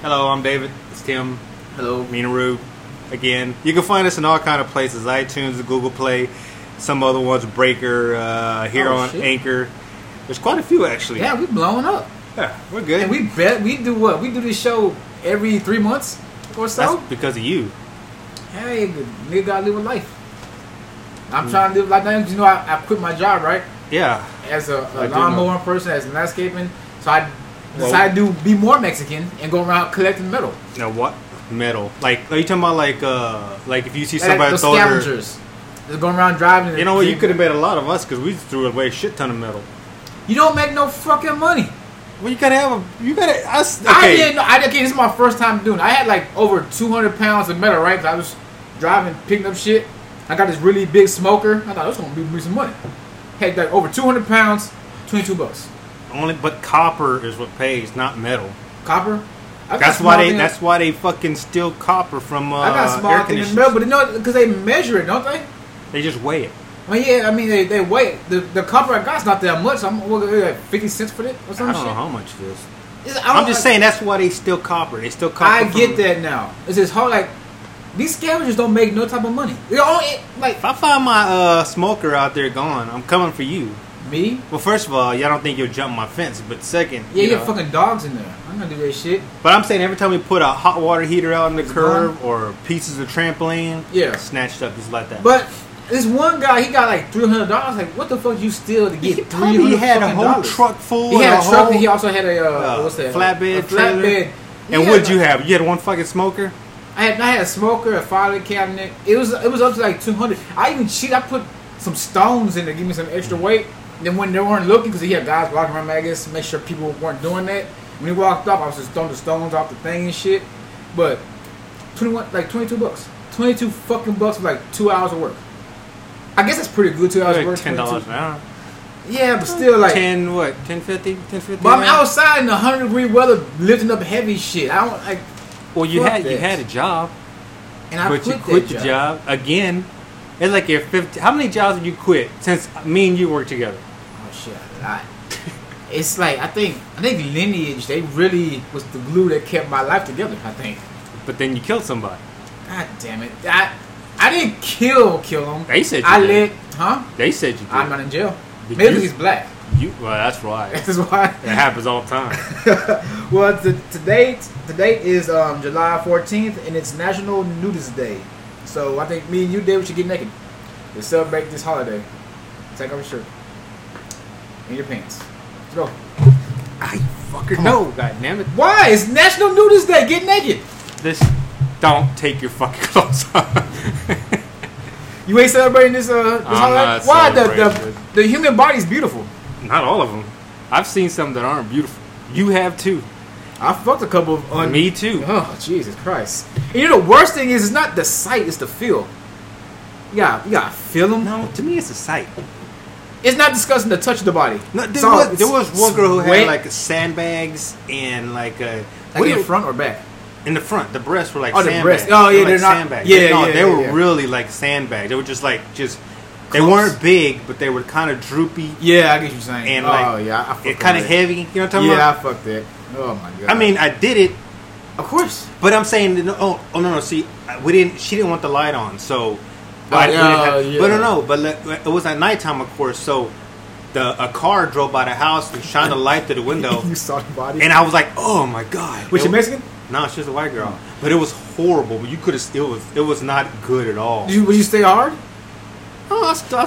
Hello, I'm David. It's Tim. Hello. Minaru. Again, you can find us in all kind of places: iTunes, Google Play, some other ones, Breaker, here on shit. Anchor. There's quite a few actually. Yeah, we blowing up. Yeah, we're good. And we do what? We do this show every 3 months or so. That's because of you. Hey, nigga gotta live a life. I'm trying to live like that. You know, I quit my job, right? Yeah. As a I do lawnmower person, as landscaping. So I decided to be more Mexican and go around collecting metal. Now what? Metal. Like, are you talking about like if you see Like somebody those throw their... scavengers. Just going around driving. You know what? You could have made a lot of us because we threw away a shit ton of metal. You don't make no fucking money. Well, you gotta have a... You gotta... Okay. I didn't know. This is my first time doing it. I had like over 200 pounds of metal, right? 'Cause I was driving, picking up shit. I got this really big smoker. I thought it was gonna be me some money. Had like over 200 pounds, $22. But copper is what pays, not metal. Copper. That's why they fucking steal copper from I got air small thing in conditioners. metal, but you know, because they measure it, don't they? They just weigh it. Well, yeah, I mean they weigh the copper I got's not that much. I'm like 50 cents for it or something. I don't know how much it is. I'm just saying that's why they steal copper. They steal copper. I get that now. It's just hard. Like these scavengers don't make no type of money. They only like If I find my smoker out there gone, I'm coming for you. me. Well, first of all, y'all don't think you'll jump my fence, but second, Yeah, you know. got fucking dogs in there. I'm gonna do that shit. But I'm saying every time we put a hot water heater out on the It's curb gone. or pieces of trampoline, Yeah. snatched up just like that. But this one guy, he got like $300. Like, what the fuck you steal to get he $300? probably had a whole $300? truck full. He had and a truck. whole, And he also had a what's that? flatbed A flatbed. trailer. And Yeah, what'd you have? You had one fucking smoker? I had a smoker, a filing cabinet. It was up to like 200. I even cheated. I put some stones in to give me some extra weight. Then when they weren't looking, because he had guys walking around, I guess, to make sure people weren't doing that. When he walked up, I was just throwing the stones off the thing and shit. But $22. 22 fucking bucks for like 2 hours of work. I guess that's pretty good. 2 hours of work. $10 an hour. Yeah, but still like 10 what? 10.50? 10.50? But I'm outside in the 100-degree weather lifting up heavy shit. I don't like. Well, you fuck had that. a job, And I but you quit quit that the job again. It's like you're 50. How many jobs have you quit since me and you worked together? Oh shit! It's like I think Lineage. They really was the glue that kept my life together. I think. But then you killed somebody. God damn it! I didn't kill him. They said you I did. Huh? They said you did. I'm not in jail. Did Maybe you? he's black. Well, that's right. That's why. That happens all the time. Well, the date is July 14th, and it's National Nudist Day. So I think me and you, Dave, should get naked to celebrate this holiday. Take off your shirt and your pants. Let's go. I fucking know. God damn it. Why? It's National Nudist Day. Get naked. This. Don't take your fucking clothes off. You ain't celebrating this I'm holiday? not Why? celebrating The human body's beautiful. Not all of them. I've seen some that aren't beautiful. You have too. I fucked a couple of Me too. Oh, Jesus Christ. And you know the worst thing is it's not the sight, it's the feel. You gotta feel them. No, to me it's a sight. It's not disgusting to touch the body. No, So there was one girl who wet. had like sandbags and like a Like in front or back? in the front. The breasts were like Oh, the sandbags. breasts. Oh, yeah, They were they're like not- sandbags. yeah, no, yeah, they were yeah. really like sandbags. They were just they Close. weren't big, but they were kind of droopy Yeah, I get what you're saying. and like oh yeah, I fucked kind of that. heavy. You know what I'm talking Yeah, about? I fucked that. Oh my god. I mean, I did it, of course. but I'm saying oh no. See, she didn't want the light on, so. Oh, I didn't yeah, yeah. But no, but it was at nighttime, of course. So a car drove by the house and shined a light through the window, You saw the body. and I was like, "Oh my god!" Was she Mexican? No, she was a white girl. But it was horrible. But you could have. It was not good at all. Would you stay hard? Oh,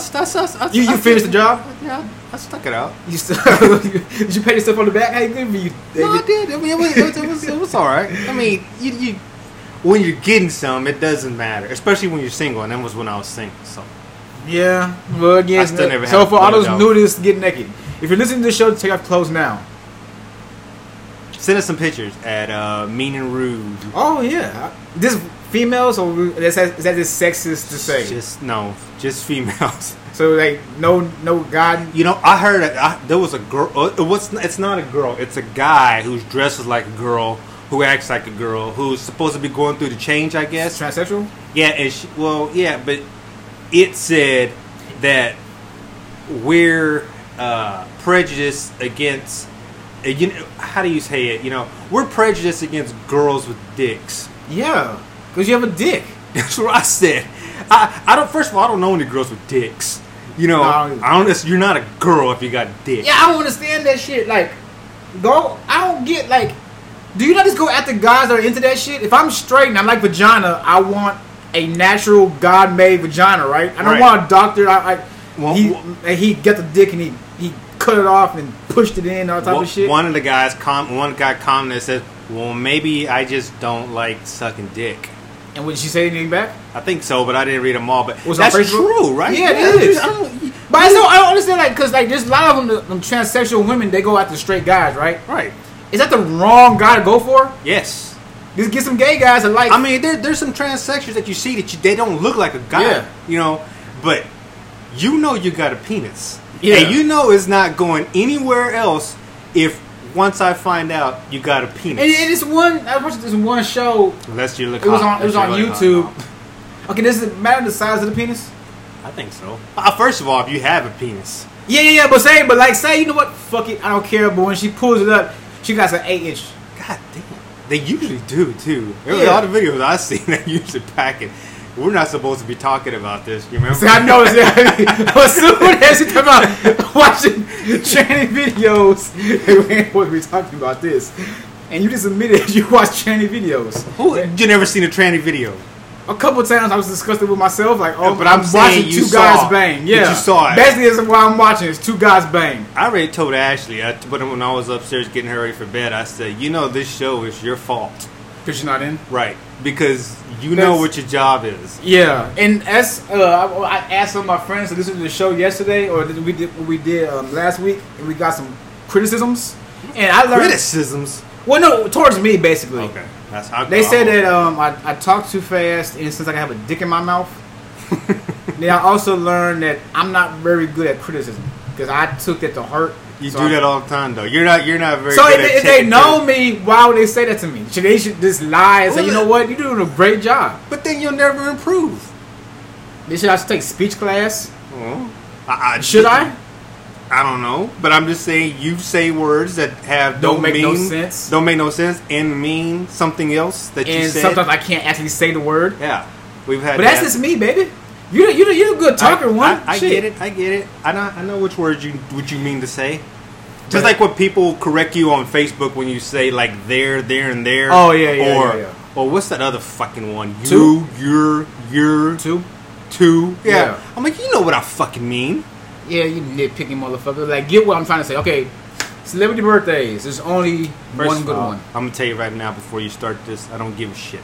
You finished the job? Yeah, I stuck it out. You still, did you pat yourself on the back? How you good for you? No, I did. I mean, it was all right. I mean, you when you're getting some, it doesn't matter, especially when you're single. And that was when I was single. So Yeah. Well, again, I still never so had for all those $100. nudists, get naked. If you're listening to the show, take off clothes now. send us some pictures at Mean and Rude. Oh yeah, this females or is that just sexist to say? Just females. So like no God. You know, I heard there was a girl. It's not a girl. It's a guy who's dresses like a girl, who acts like a girl, who's supposed to be going through the change, I guess. Transsexual? Yeah, and but it said that we're prejudiced against you know, how do you say it? You know, we're prejudiced against girls with dicks. Yeah, because you have a dick. That's what I said. I don't. First of all, I don't know any girls with dicks. You know, No. I don't. You're not a girl if you got a dick. Yeah, I don't understand that shit. Like, I don't get, like, do you not just go after guys that are into that shit? If I'm straight and I like vagina, I want a natural, God-made vagina, right? I don't Right. want a doctor. Well, He got the dick and he cut it off and pushed it in, all type of shit. One of the guys, one guy commented, said, "Well, maybe I just don't like sucking dick." And would she say anything back? I think so, but I didn't read them all. But Was it on that's Facebook? true, right? Yeah, it is. I don't, But I don't understand, like, because, like, there's a lot of them transsexual women, they go after straight guys, right? right. Is that the wrong guy to go for? Yes. Just get some gay guys that like... I mean, there's some transsexuals that you see that they don't look like a guy. Yeah. You know, but you know you got a penis. Yeah. And you know it's not going anywhere else if once I find out you got a penis. And it's one... I watched this one show... Unless you look It was hot. on Unless you look YouTube. hot. Okay, does it matter the size of the penis? I think so. First of all, if you have a penis. Yeah, but say, you know what? Fuck it, I don't care. But when she pulls it up, she got an 8-inch. God damn. They usually do, too. There were a Yeah. lot of videos I've seen that usually pack it. We're not supposed to be talking about this. You remember? See, I know. As soon as you come out watching tranny videos, we ain't supposed to be talking about this. And you just admitted you watch tranny videos. You never seen a tranny video? A couple times I was disgusting with myself, like, oh, Yeah, but I'm saying watching you two guys saw it. bang. But Yeah, you saw it. Basically, that's why I'm watching. It's two guys bang. I already told Ashley, when I was upstairs getting her ready for bed, I said, you know, this show is your fault. Because you're not in. Right. Because you know what your job is. Yeah, and as I asked some of my friends to listen to the show yesterday, or we did last week, and we got some criticisms. And I learned Criticisms? Well, no, towards me basically. Okay. That's how They said that I talk too fast, and since I have a dick in my mouth. Then I also learned that I'm not very good at criticism because I took that to heart. You So do that all the time, though. You're not very So good at if they taking know criticism. me, why would they say that to me? They should just lie and say, Well, you know what, you're doing a great job. But then you'll never improve. They should also take speech class. Well, Should I? I don't know, but I'm just saying you say words that Don't make no mean, sense. Don't make no sense and mean something else that you And said. sometimes I can't actually say the word. Yeah, we've had. But that's that. just me, baby. You're a good talker, one. I Shit. get it. I get it. I know which words you mean to say. Just like when people correct you on Facebook when you say like there, and there. Oh, yeah. Or what's that other fucking one? Two? You're Two? Yeah. Yeah. I'm like, you know what I fucking mean. Yeah, you nitpicking motherfucker. Like, get what I'm trying to say. Okay, celebrity birthdays. There's only one good one. I'm gonna tell you right now before you start this, I don't give a shit.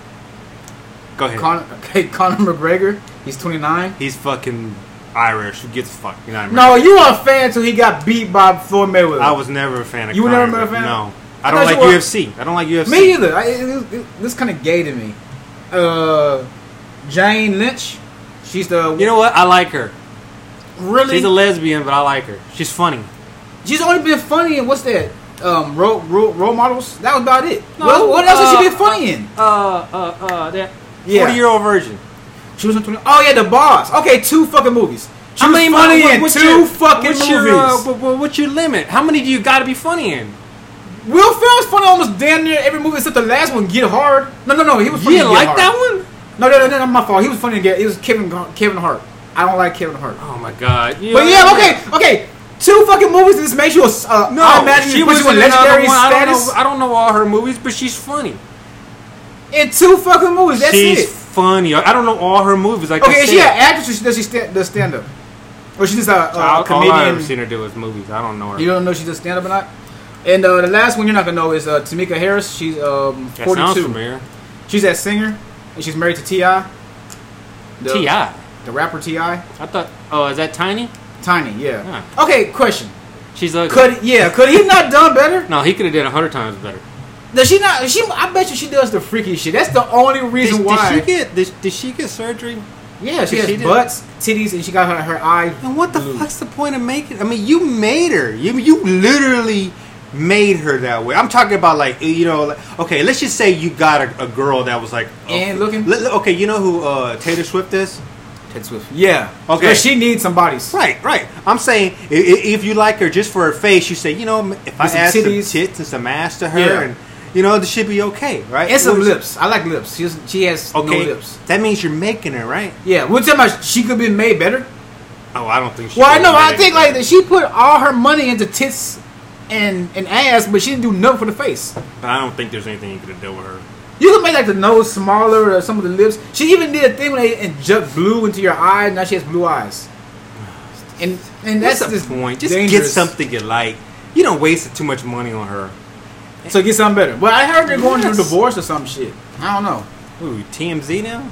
Go ahead. Conor McGregor. He's 29. He's fucking Irish. Who gets fucked? You know what I mean? No, you were a fan until he got beat by Floyd Mayweather. I was never a fan of You were Conor, never a fan? No. I I don't thought like you were- UFC. I don't like UFC. Me either. This kind of gay to me. Jane Lynch. She's the You know what? I like her. really. She's a lesbian, but I like her. She's funny. She's only been funny in what's that? Role models. That was about it. No, what else has she been funny in? That Yeah. 40-year-old virgin. She was in 20. Oh yeah, The Boss. Okay, 2 fucking movies. She was funny in what's 2 fucking what's movies. What's your limit? How many do you got to be funny in? Will Ferrell's funny almost damn near every movie except the last one, Get Hard. No, he was funny. You didn't in Get like Hard. that one? No, not my fault. He was funny in Get. It was Kevin Hart. I don't like Kevin Hart. Oh my god. But yeah, okay. 2 fucking movies. This makes you a. No, I imagine she you was put you in in another legendary one. status. I don't know all her movies, but she's funny. In 2 fucking movies. That's She's it. funny. I don't know all her movies. Like Okay, I is she an said. actress or does she does stand up? Or she's just a All I've ever comedian? seen her do is movies. I don't know her. You don't know if she does stand up or not? And the last one you're not gonna know is Tamika Harris. She's that 42. sounds familiar. She's that singer, and she's married to T.I. T.I. The rapper T.I. I thought. Oh, is that Tiny? Tiny, yeah. Okay, question. She's ugly. Could he not done better? No, he could have done 100 times better. Does she not? I bet you she does the freaky shit. That's the only reason why. Did she get surgery? Yeah, she Did has she do- butts, titties, and she got her eye. And what the blue. fuck's the point of making? I mean, you made her. You literally made her that way. I'm talking about okay, let's just say you got a girl that was like And looking? Okay, you know who Taylor Swift is? Swift. Yeah. Okay. But she needs somebody's. Right. I'm saying if you like her just for her face, you say, you know, if I some add some titties. tits and some ass to her, Yeah. and you know, this should be okay, right? And some lips. I like lips. She has no Okay, lips. that means you're making her, right? Yeah. We're talking about she could be made better. Oh, I don't think she. Well, I could know. be I made think better. like she put all her money into tits and ass, but she didn't do nothing for the face. But I don't think there's anything you could have done with her. You can make like the nose smaller or some of the lips. She even did a thing when they inject blue into your eye. Now she has blue eyes. And that's What's just the point? Just dangerous. get something you like. You don't waste too much money on her. So get something better. Well, I heard they're going through a Yes. divorce or some shit. I don't know. Ooh, TMZ now?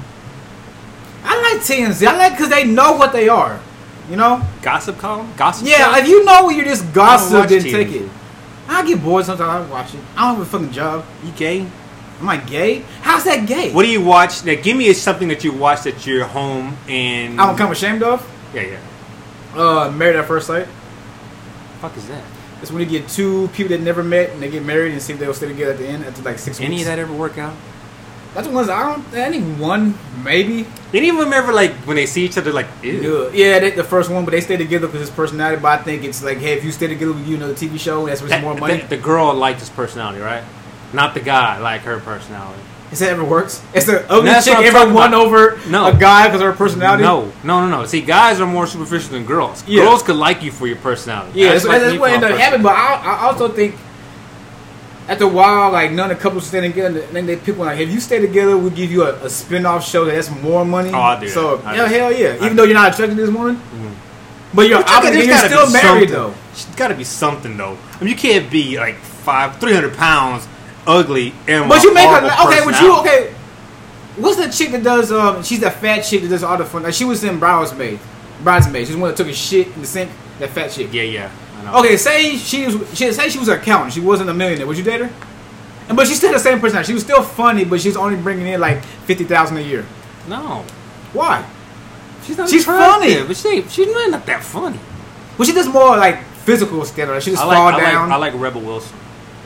I like TMZ. I like because they know what they are. You know? Gossip column? Gossip Yeah, show? if you know when you're just gossip, watch then TMZ. take it. I get bored sometimes. I watch it. I don't have a fucking job. You gay? Am I gay? How's that gay? What do you watch? Now, give me something that you watch that you're home and... I don't come ashamed of? Yeah. Married at First Sight. What the fuck is that? It's when you get two people that never met and they get married and see if they'll stay together at the end after like 6 weeks. Any of that ever work out? That's the ones I think one maybe. Any of them ever, like, when they see each other, like, ew? Yeah, the first one, but they stay together because his personality. But I think it's like, hey, if you stay together with you, another TV show, that's worth more money. The girl liked his personality, right? Not the guy like her personality. Is that ever works? Is the ugly That's chick what I'm ever talking won about. over No. a guy because of her personality? No. See, guys are more superficial than girls. Yeah. Girls could like you for your personality. Yeah, Guys that's like me what for ended my up happening. But I also think after a while, like none of the couples stay together, and then they pick one. Like, if you stay together, we'll give you a spin-off show that's more money. Oh, I do that. So I yeah, do. hell yeah. Even though you're not attracted to this woman, but you're But obligated. You're gotta still be married something. though. There's got to be something though. I mean, you can't be like 300 pounds, ugly, and But you make her horrible okay. Would you personality. okay? What's the chick that does? She's that fat chick that does all the fun. Like, she was in Bridesmaid. She's the one that took a shit in the sink. That fat chick. Yeah. I know. Okay, say she was an accountant. She wasn't a millionaire. Would you date her? But she's still the same personality. She was still funny, but she's only bringing in like $50,000 a year. No, Why? she's not. She's attractive, funny. but she's really not that funny. Well, she does more like physical stuff. Like, she just fall down. I like Rebel Wilson.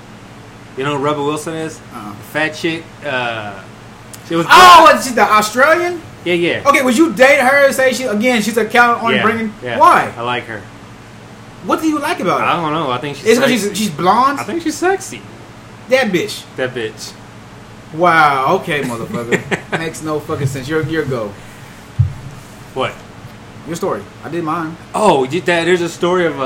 You know who Rebel Wilson is? Fat chick. She was. What, she's the Australian? Yeah. Okay, would you date her and say she's an accountant only bringing? Yeah. Why? I like her. What do you like about her? I don't know. I think she's. Is it sexy. because she's blonde? I think she's sexy. That bitch. That bitch. Wow. Okay, motherfucker. Makes no fucking sense. Your go. What? Your story. I did mine. Oh, there's a story of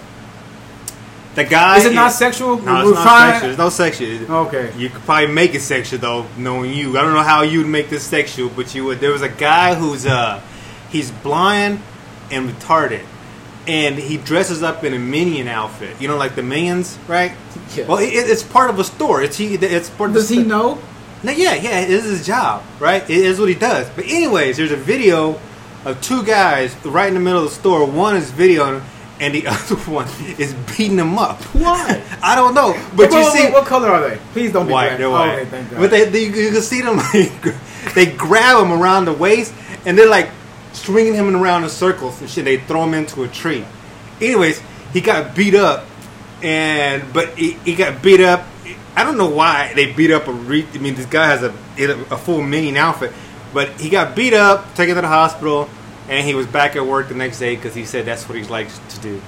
the guy. Is it not sexual? No, We're it's not fine. sexual. There's no sexual. Okay. You could probably make it sexual though, knowing you. I don't know how you'd make this sexual, but you would. There was a guy who's he's blind and retarded, and he dresses up in a Minion outfit. You know, like the Minions, right? Yeah. Well, it's part of a store. It's part of Does he know? No, yeah, this is his job, right? It is what he does. But anyways, there's a video of two guys right in the middle of the store. One is videoing, and the other one is beating him up. Why? I don't know, but you see, what color are they? Please don't be white. black. They're Oh, white. okay, thank God. But you can see them. They grab him around the waist, and they're like swinging him around in circles and shit. They throw him into a tree. Anyways, he got beat up, but he got beat up. I don't know why they beat up this guy has a full Minion outfit, but he got beat up, taken to the hospital, and he was back at work the next day because he said that's what he likes to do.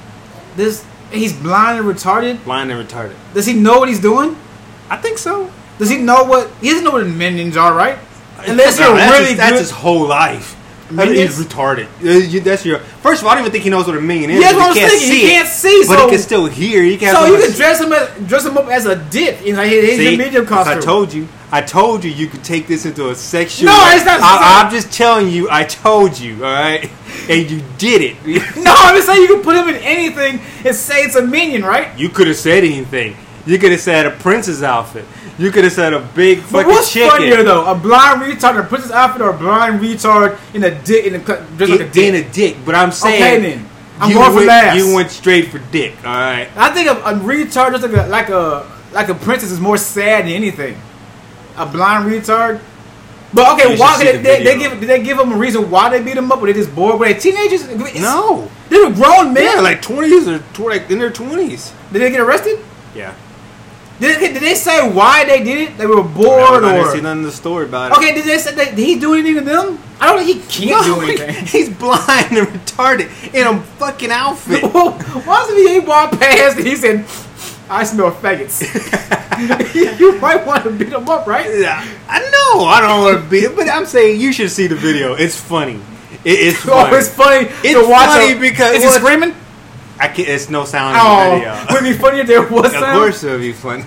He's blind and retarded. Blind and retarded. Does he know what he's doing? I think so. Does he know he doesn't know what minions are, right? Unless No, you're that's really that's good. his whole life. Minions? He's retarded. That's your. First of all, I don't even think he knows what a minion is. Yeah, that's but what he I'm can't thinking. see He it, can't see, but so- he can still hear. He can. So you can dress him up as a dick in his See, medium costume. I told you could take this into a sexual. No, it's not- I'm just telling you. I told you. All right, and you did it. No, I'm just saying you can put him in anything and say it's a minion, right? You could have said anything. You could have said a princess outfit. You could have said a big But fucking what's chicken. funnier though, a blind retard in a princess outfit or a blind retard in a dick dressed like a Then dick? a dick, but I'm saying. Okay, then. I'm you going for went, last. You went straight for dick. All right. I think a retard just like a princess is more sad than anything. A blind retard. But okay, You why should see the video. did they give them a reason why they beat them up? Were they just bored? Were they teenagers? No. They were grown men. Yeah, like 20s or like in their 20s. Did they get arrested? Yeah. Did they say why they did it? They were bored, I or didn't see nothing in the story about it. okay? Did they say did he do anything to them? I don't think he can't do anything. He's blind and retarded in a fucking outfit. Once he walked past and he said, "I smell faggots." You might want to beat him up, right? Yeah, I know. I don't want to beat it, but I'm saying you should see the video. It's funny. It's funny. Oh, it's funny. It's to watch funny because is he screaming? I can't. It's no sound in Oh, the video. would it be funny if there was Of sound? course, it would be funny.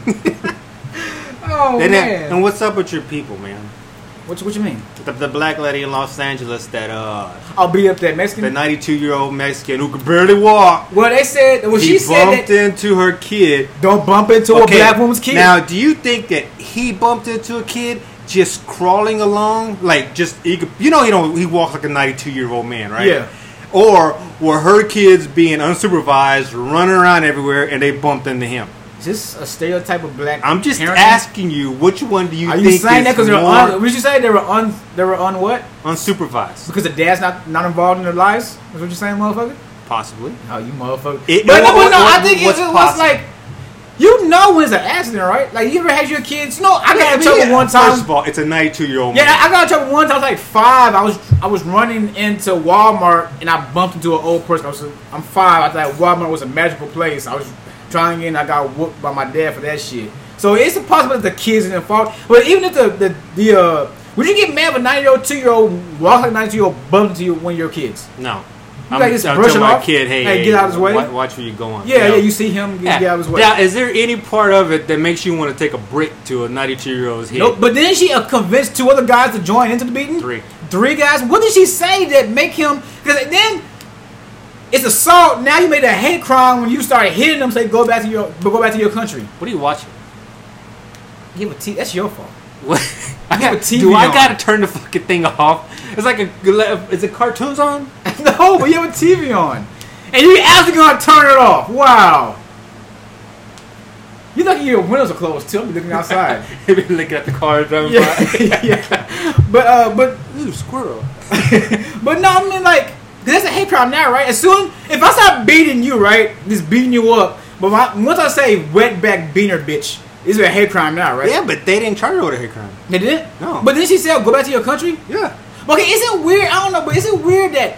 Oh man. And what's up with your people, man? What you mean? The black lady in Los Angeles that I'll beat up that Mexican. the 92-year-old Mexican who could barely walk. Well, they said. Well, she said bumped that into her kid. don't bump into a black woman's kid. Now, do you think that he bumped into a kid just crawling along, like just he walks like a 92-year-old man, right? Yeah. Or were her kids being unsupervised, running around everywhere, and they bumped into him? Is this a stereotype of black? I'm just parenting? asking you, which one do you Are think you saying that is because they're more would you say they were on what? unsupervised? Because the dad's not involved in their lives? Is what you're saying, motherfucker? Possibly. Oh, you motherfucker! I I think it was possible? like, you know, when it's an accident, right? Like you ever had your kids? You know, I got in trouble one time. First of all, it's a 92-year-old Yeah, man. I got in trouble one time. I was like 5. I was running into Walmart and I bumped into an old person. I'm 5. I thought Walmart was a magical place. I was trying in. I got whooped by my dad for that shit. So it's possible that the kids are in fault. But even if the would you get mad if a 2-year-old walks like a 92-year-old bumped into you when you're kids? No. You gotta just brush it my off. kid, hey, get out of his way. Watch where you're going. Yeah, you see him, get out of his way. Now, is there any part of it that makes you want to take a brick to a 92-year-old's head? Nope. But then she convinced 2 other guys to join into the beating. 3 guys. What did she say that make him? Because then it's assault. Now you made a hate crime when you started hitting them. Say go back to your country. What are you watching? Yeah, but that's your fault. What? TV I on. gotta turn the fucking thing off? It's like is it cartoons on? No, but you have a TV on, and you actually gonna turn it off. Wow. You lucky your windows are closed too. I'm looking outside. Maybe looking at the car driving by. Yeah. But Ooh, squirrel. but no, I mean like that's a hate crime now, right? As soon if I start beating you, right, just beating you up, but once I say wetback beaner bitch, it's a hate crime now, right? Yeah, but they didn't charge her with a hate crime. They didn't. No. But then she said, "Go back to your country." Yeah. Okay, is it weird? I don't know, but is it weird that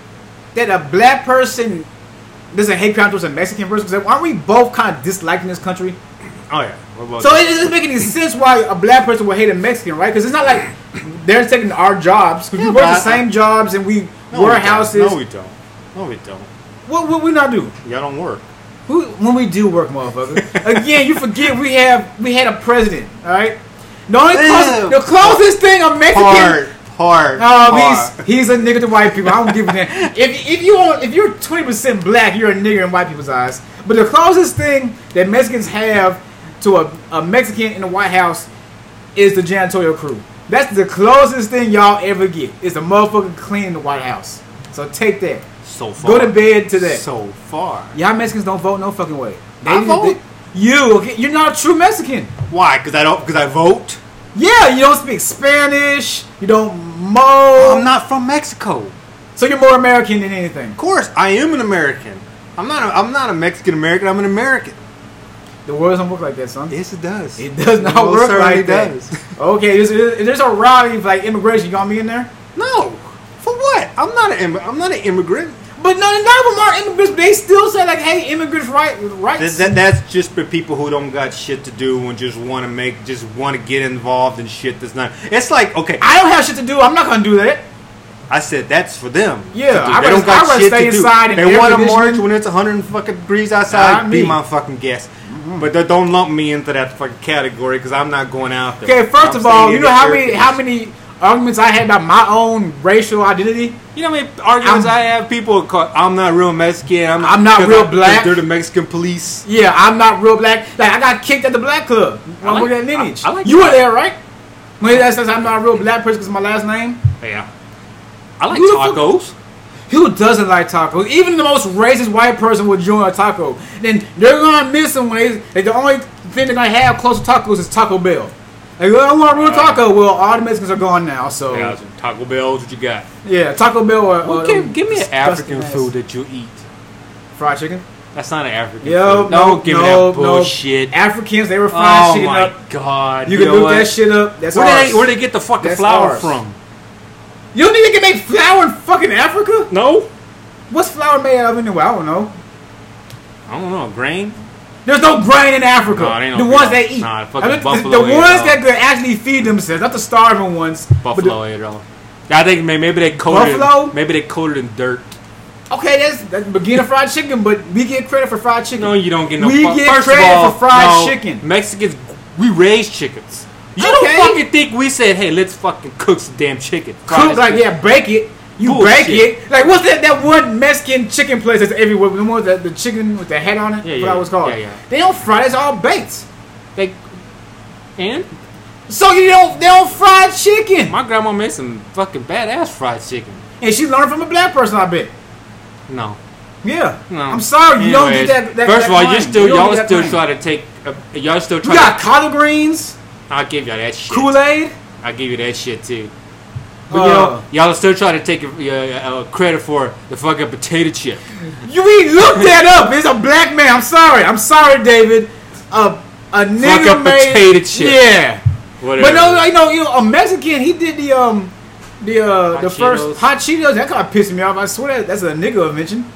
a black person does a hate crime towards a Mexican person? Because aren't we both kind of disliking this country? Oh yeah. What about So that? it doesn't make any sense why a black person would hate a Mexican, right? Because it's not like they're taking our jobs. Because we work the same jobs and we work houses. No, we don't. No, we don't. What we not do? Y'all don't work. When we do work, motherfucker. Again, you forget we had a president, all right? The closest thing a Mexican. Hard. He's a nigga to white people. I don't give a damn. If you're 20% black, you're a nigger in white people's eyes. But the closest thing that Mexicans have to a Mexican in the White House is the janitorial crew. That's the closest thing y'all ever get. Is the motherfucker cleaning the White House. So take that. So far. Go to bed to that. So far. Y'all Mexicans don't vote no fucking way. I vote. You're not a true Mexican. Why? Because I vote. Yeah, you don't speak Spanish. You don't mow. I'm not from Mexico. So you're more American than anything. Of course, I am an American. I'm not a Mexican American. I'm an American. The world doesn't work like that, son. Yes, it does. It does not Most work certainly like that. does. Okay, if there's a rally for like immigration, you gonna be in there? No. For what? I'm not an immigrant. But none of them are immigrants. But they still say like, "Hey, immigrants' rights." That's just for people who don't got shit to do and just want to get involved in shit that's not. It's like, okay, I don't have shit to do. I'm not gonna do that. I said that's for them. Yeah, they don't got rather shit stay to do. inside and They want to air march conditioning. when it's 100 fucking degrees outside. Not Be me. my fucking guest. But they don't lump me into that fucking category because I'm not going out there. Okay, first I'm of all, staying you in know the how many arguments I had about my own racial identity? You know how many arguments I have? People call, I'm not real Mexican. I'm not real black. They're the Mexican police. Yeah, I'm not real black. Like I got kicked at the black club. I'm with that lineage. I like you were that. there, right? When that says I'm not a real black person because my last name. Yeah. I like Who the fuck- tacos. Who doesn't like tacos? Even the most racist white person would join a taco. Then they're gonna miss them when the only thing they're gonna have close to tacos is Taco Bell. Like, I want a real taco. Well, all the Mexicans are gone now, so Yeah, Taco Bell, what you got? yeah, Taco Bell or Give me an disgusting African ass food that you eat. fried chicken. That's not an African Yo, food. Don't give me that bullshit. Africans, they were frying chicken up. Oh my god. You can look that shit up. That's ours. Where they get the fucking That's flour ours. from? You don't think they can make flour in fucking Africa? No. What's flour made out of anyway? I don't know. I don't know. Grain? There's no grain in Africa. No, they don't the do ones that. they eat. Nah, fucking the buffalo ones that could actually feed themselves, not the starving ones. Buffalo ate it all. I think maybe they coated Buffalo? it. Maybe they coated it in dirt. Okay, that's beginner fried chicken, but we get credit for fried chicken. No, you don't get no. We get First credit of all, for fried no, chicken. Mexicans, we raise chickens. You Okay. don't fucking think we said, hey, let's fucking cook some damn chicken. Cook like bake it. You Bullshit. bake it. Like what's that one Mexican chicken place that's everywhere? The one with the chicken with the head on it. Yeah, What yeah, that was called. yeah. They don't fry. It's all baked. And So they don't fry chicken. my grandma made some fucking badass fried chicken. And she learned from a black person, I bet. No. Yeah. No. I'm sorry, you don't Anyways, get that. First of all, claim. y'all get still that try to take. Y'all still claim. try. You got collard greens, I'll give y'all that shit. Kool-Aid. I'll give you that shit too. But y'all still try to take credit for the fucking potato chip. You ain't look that up. It's a black man. I'm sorry, David. A nigga Fucking made potato chip. Yeah. Whatever. But no, you know, a Mexican. He did the first Cheetos. hot Cheetos. That kind of pissed me off. I swear that's a nigga invention.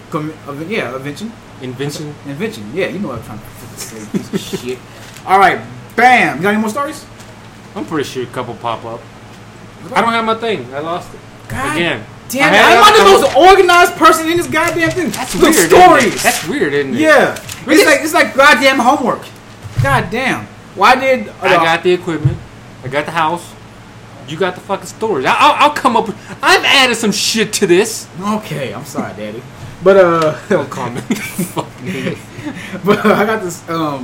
Invention. Yeah, you know what I'm trying to say. Piece of shit. All right, bam. You got any more stories? I'm pretty sure a couple pop up. I don't have my thing. I lost it. God Again. damn I it! had I'm not the a most organized person in this goddamn thing. That's Look, weird. stories. Isn't it? That's weird, isn't it? Yeah, it's like goddamn homework. God damn. Why did I got the equipment. I got the house. You got the fucking stories. I'll come up with. I've added some shit to this. Okay, I'm sorry, Daddy, but Don't call me. Fucking but I got this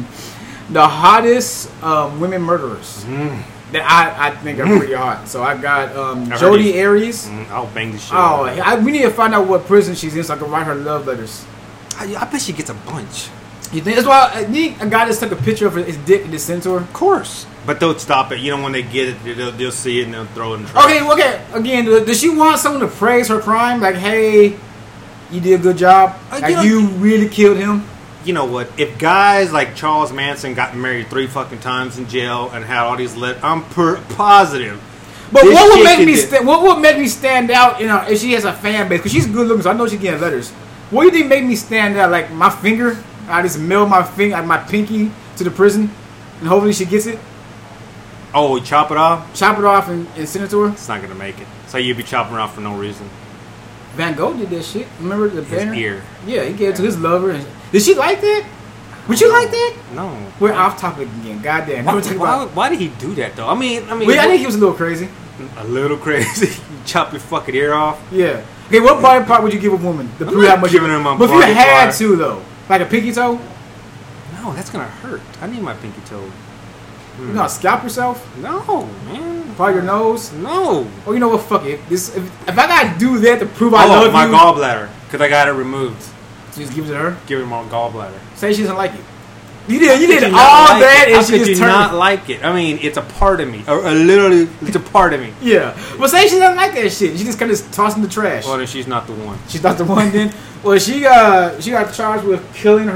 the hottest women murderers that I think are pretty hot. So I got Jodi Arias. I'll bang the shit. Oh, out of we need to find out what prison she's in so I can write her love letters. her. I bet she gets a bunch. You think that's why I think a guy just took a picture of his dick and just sent to her? Of course. But they'll stop it. You know, when they get it, they'll see it and they'll throw it in the trash. Okay. Again, does she want someone to praise her crime? Like, hey, you did a good job. Like, you really killed him. You know what? If guys like Charles Manson got married 3 fucking times in jail and had all these I'm positive. But this what would chick make could me do- what would make me stand out? You know, if she has a fan base, because she's good looking, so I know she's getting letters. What do you think made me stand out? Like my finger, I just mail my pinky to the prison, and hopefully she gets it. Oh, chop it off? Chop it off and send it to her. It's not gonna make it. So you'd be chopping it off for no reason. Van Gogh did that shit. Remember the His banner? ear. Yeah, he gave it to his lover. And did she like that? Would you like that? No. We're off topic again. Goddamn. Now we're talking about. Why did he do that though? I mean, Wait, I think he was a little crazy. a little crazy. You chop your fucking ear off. Yeah. Okay, what body part would you give a woman to I'm prove not how much? giving her my But if you body had part. to though, like a pinky toe, No, that's gonna hurt. I need my pinky toe. you gonna scalp yourself, No, man. part your nose. No. Oh, you know what? Fuck it. If I gotta do that to prove I love my you, gallbladder. Because I got it removed. just give it to her. Give her my gallbladder. Say she doesn't like it. You did How all could you not like that, it? and How she could just you turned. not like it? I mean, it's a part of me. Literally, it's a part of me. Yeah, but say she doesn't like that shit. She just kind of tossed in the trash. Well, then she's not the one. She's not the one then. Well, she got charged with killing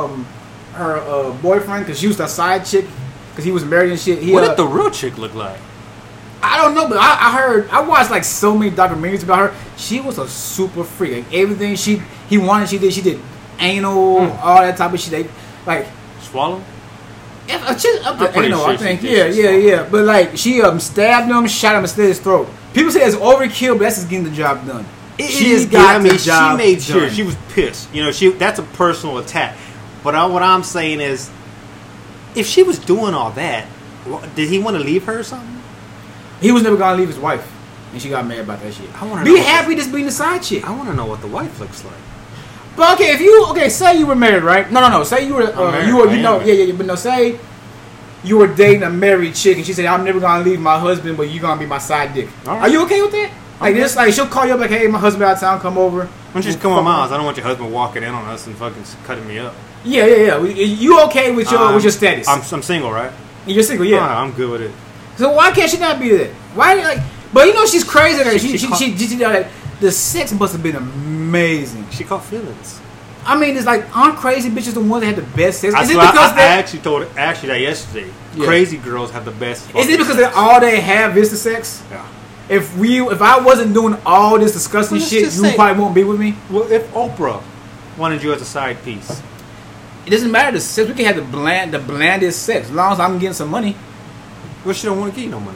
her boyfriend because she was the side chick because he was married and shit. What did the real chick look like? I don't know, but I watched like so many documentaries about her. She was a super freak. Like everything he wanted, she did. She did anal, all that type of shit. Like Swallow? up to I'm pretty anal, sure I think. she did Yeah. But like she stabbed him, shot him, and slit his throat. People say it's overkill, but that's just getting the job done. She made sure she was pissed. You know, that's a personal attack. But what I'm saying is, if she was doing all that, did he want to leave her or something? He was never gonna leave his wife, and she got mad about that shit. I wanna Be know happy just being the side chick. I want to know what the wife looks like. But okay, say you were married, right? No. Say you were, but no, say you were dating a married chick, and she said, "I'm never gonna leave my husband, but you're gonna be my side dick." Right. Are you okay with that? Like this, like she'll call you up, like, "Hey, my husband out of town, come over." Why don't you just come on my house? I don't want your husband walking in on us and fucking cutting me up. Yeah. You okay with your status? I'm single, right? You're single, yeah. I'm good with it. So why can't she not be that? Why like? But you know she's crazy. She did that. The sex must have been amazing. She caught feelings. I mean, it's like, aren't crazy bitches the ones that have the best sex? Is it because I actually told Ashley that yesterday. Yeah. Crazy girls have the best. Is it because all they have is the sex? Yeah. If I wasn't doing all this disgusting shit, you probably won't be with me. Well, if Oprah wanted you as a side piece, it doesn't matter the sex. We can have the blandest sex as long as I'm getting some money. Well, she don't want to give you no money.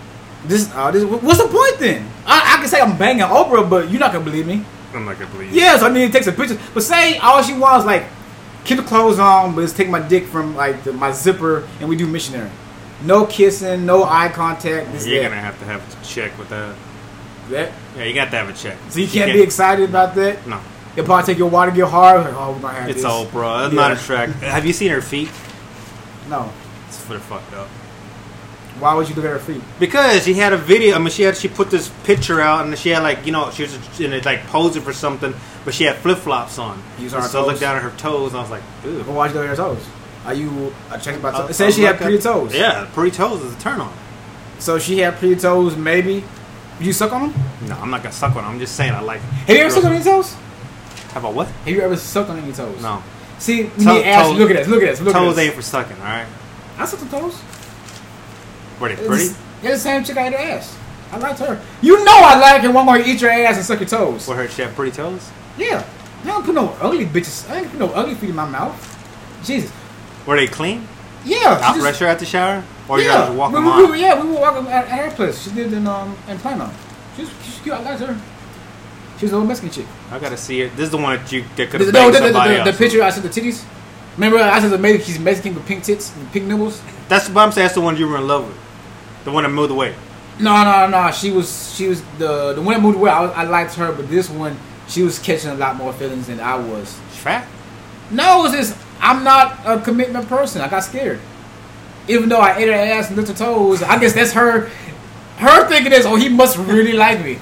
What's the point then? I can say I'm banging Oprah, but you're not gonna believe me. I'm not gonna believe you. Yeah, so I mean, it takes a picture. But say all she wants is like keep the clothes on, but just take my dick from like my zipper, and we do missionary. No kissing, no eye contact. You're gonna have to have a check with that. That? Yeah, you got to have a check. So you can't be excited about that? No. You'll probably take your water, get hard. Like, oh, we're gonna have it's this. It's Oprah. That's not attractive. Have you seen her feet? No. It's for the fucked up. Why would you look at her feet? Because she had a video. I mean, she put this picture out, and she had like, you know, she was in it, like posing for something, but she had flip flops on. So I looked down at her toes, and I was like, ew. Well, why'd you look at her toes? Are you attracted by toes? It says she had pretty toes. Yeah, pretty toes is a turn on. So she had pretty toes, maybe. You suck on them? No, I'm not gonna suck on them. I'm just saying I like. Have you ever sucked on any toes? How about what? Have you ever sucked on any toes? No. See, you need to ask. Look at this. Toes ain't for sucking, all right? I sucked on toes. Were they pretty? Yeah, the same chick I had her ass. I liked her. You know I like her. One more eat your ass and suck your toes. What, her? She had pretty toes? Yeah. I don't put no ugly bitches. I ain't put no ugly feet in my mouth. Jesus. Were they clean? Yeah. Out fresh her at the shower? Or you yeah. guys walk them on? Yeah, we were walking at her place. She lived in Plano. She's cute. I liked her. She's a little Mexican chick. I gotta see it. This is the one that could have banged somebody else. The picture I said the titties. Remember I said maybe she's Mexican with pink tits and pink nipples. That's what I'm saying. That's the one you were in love with. The one that moved away. No. She was the one that moved away. I liked her, but this one she was catching a lot more feelings than I was. She's fat? No, it's just I'm not a commitment person. I got scared. Even though I ate her ass and licked her toes, I guess that's her thinking this. Oh, he must really like me.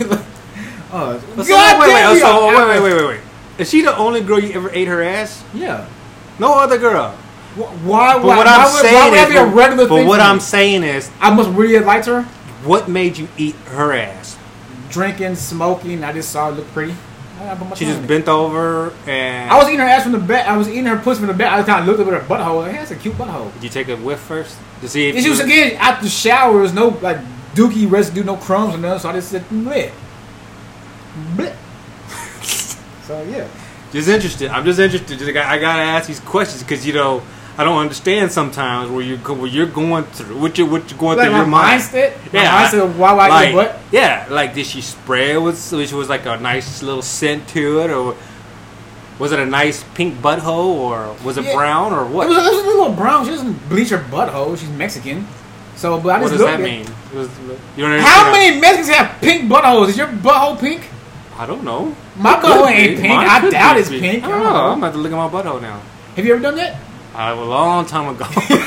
Wait. Is she the only girl you ever ate her ass? Yeah. No other girl. Why would that be a regular thing? But what I'm saying is, I must really have liked her. What made you eat her ass? Drinking, smoking. I just saw her look pretty. She just bent over and I was eating her ass from the back. I was eating her pussy from the back. I kind of looked at her butthole. Hey, that's a cute butthole. Did you take a whiff first to see if she was again after the shower? There's no like dookie residue, no crumbs or nothing. So I just said bleh. So yeah. Just interested. I'm just interested. I gotta ask these questions because you know I don't understand sometimes where you're going through what you're going through your mind. Mindset? Yeah, mindset of why I eat butt. Yeah, like did she spray it which was like a nice little scent to it, or was it a nice pink butthole, or was it brown, or what? It was a little brown. She doesn't bleach her butthole. She's Mexican. So, but I just what does that mean? You don't How many Mexicans have pink buttholes? Is your butthole pink? I don't know. My butthole ain't pink. I doubt it's pink. I don't know. I'm about to look at my butthole now. Have you ever done that? A long time ago.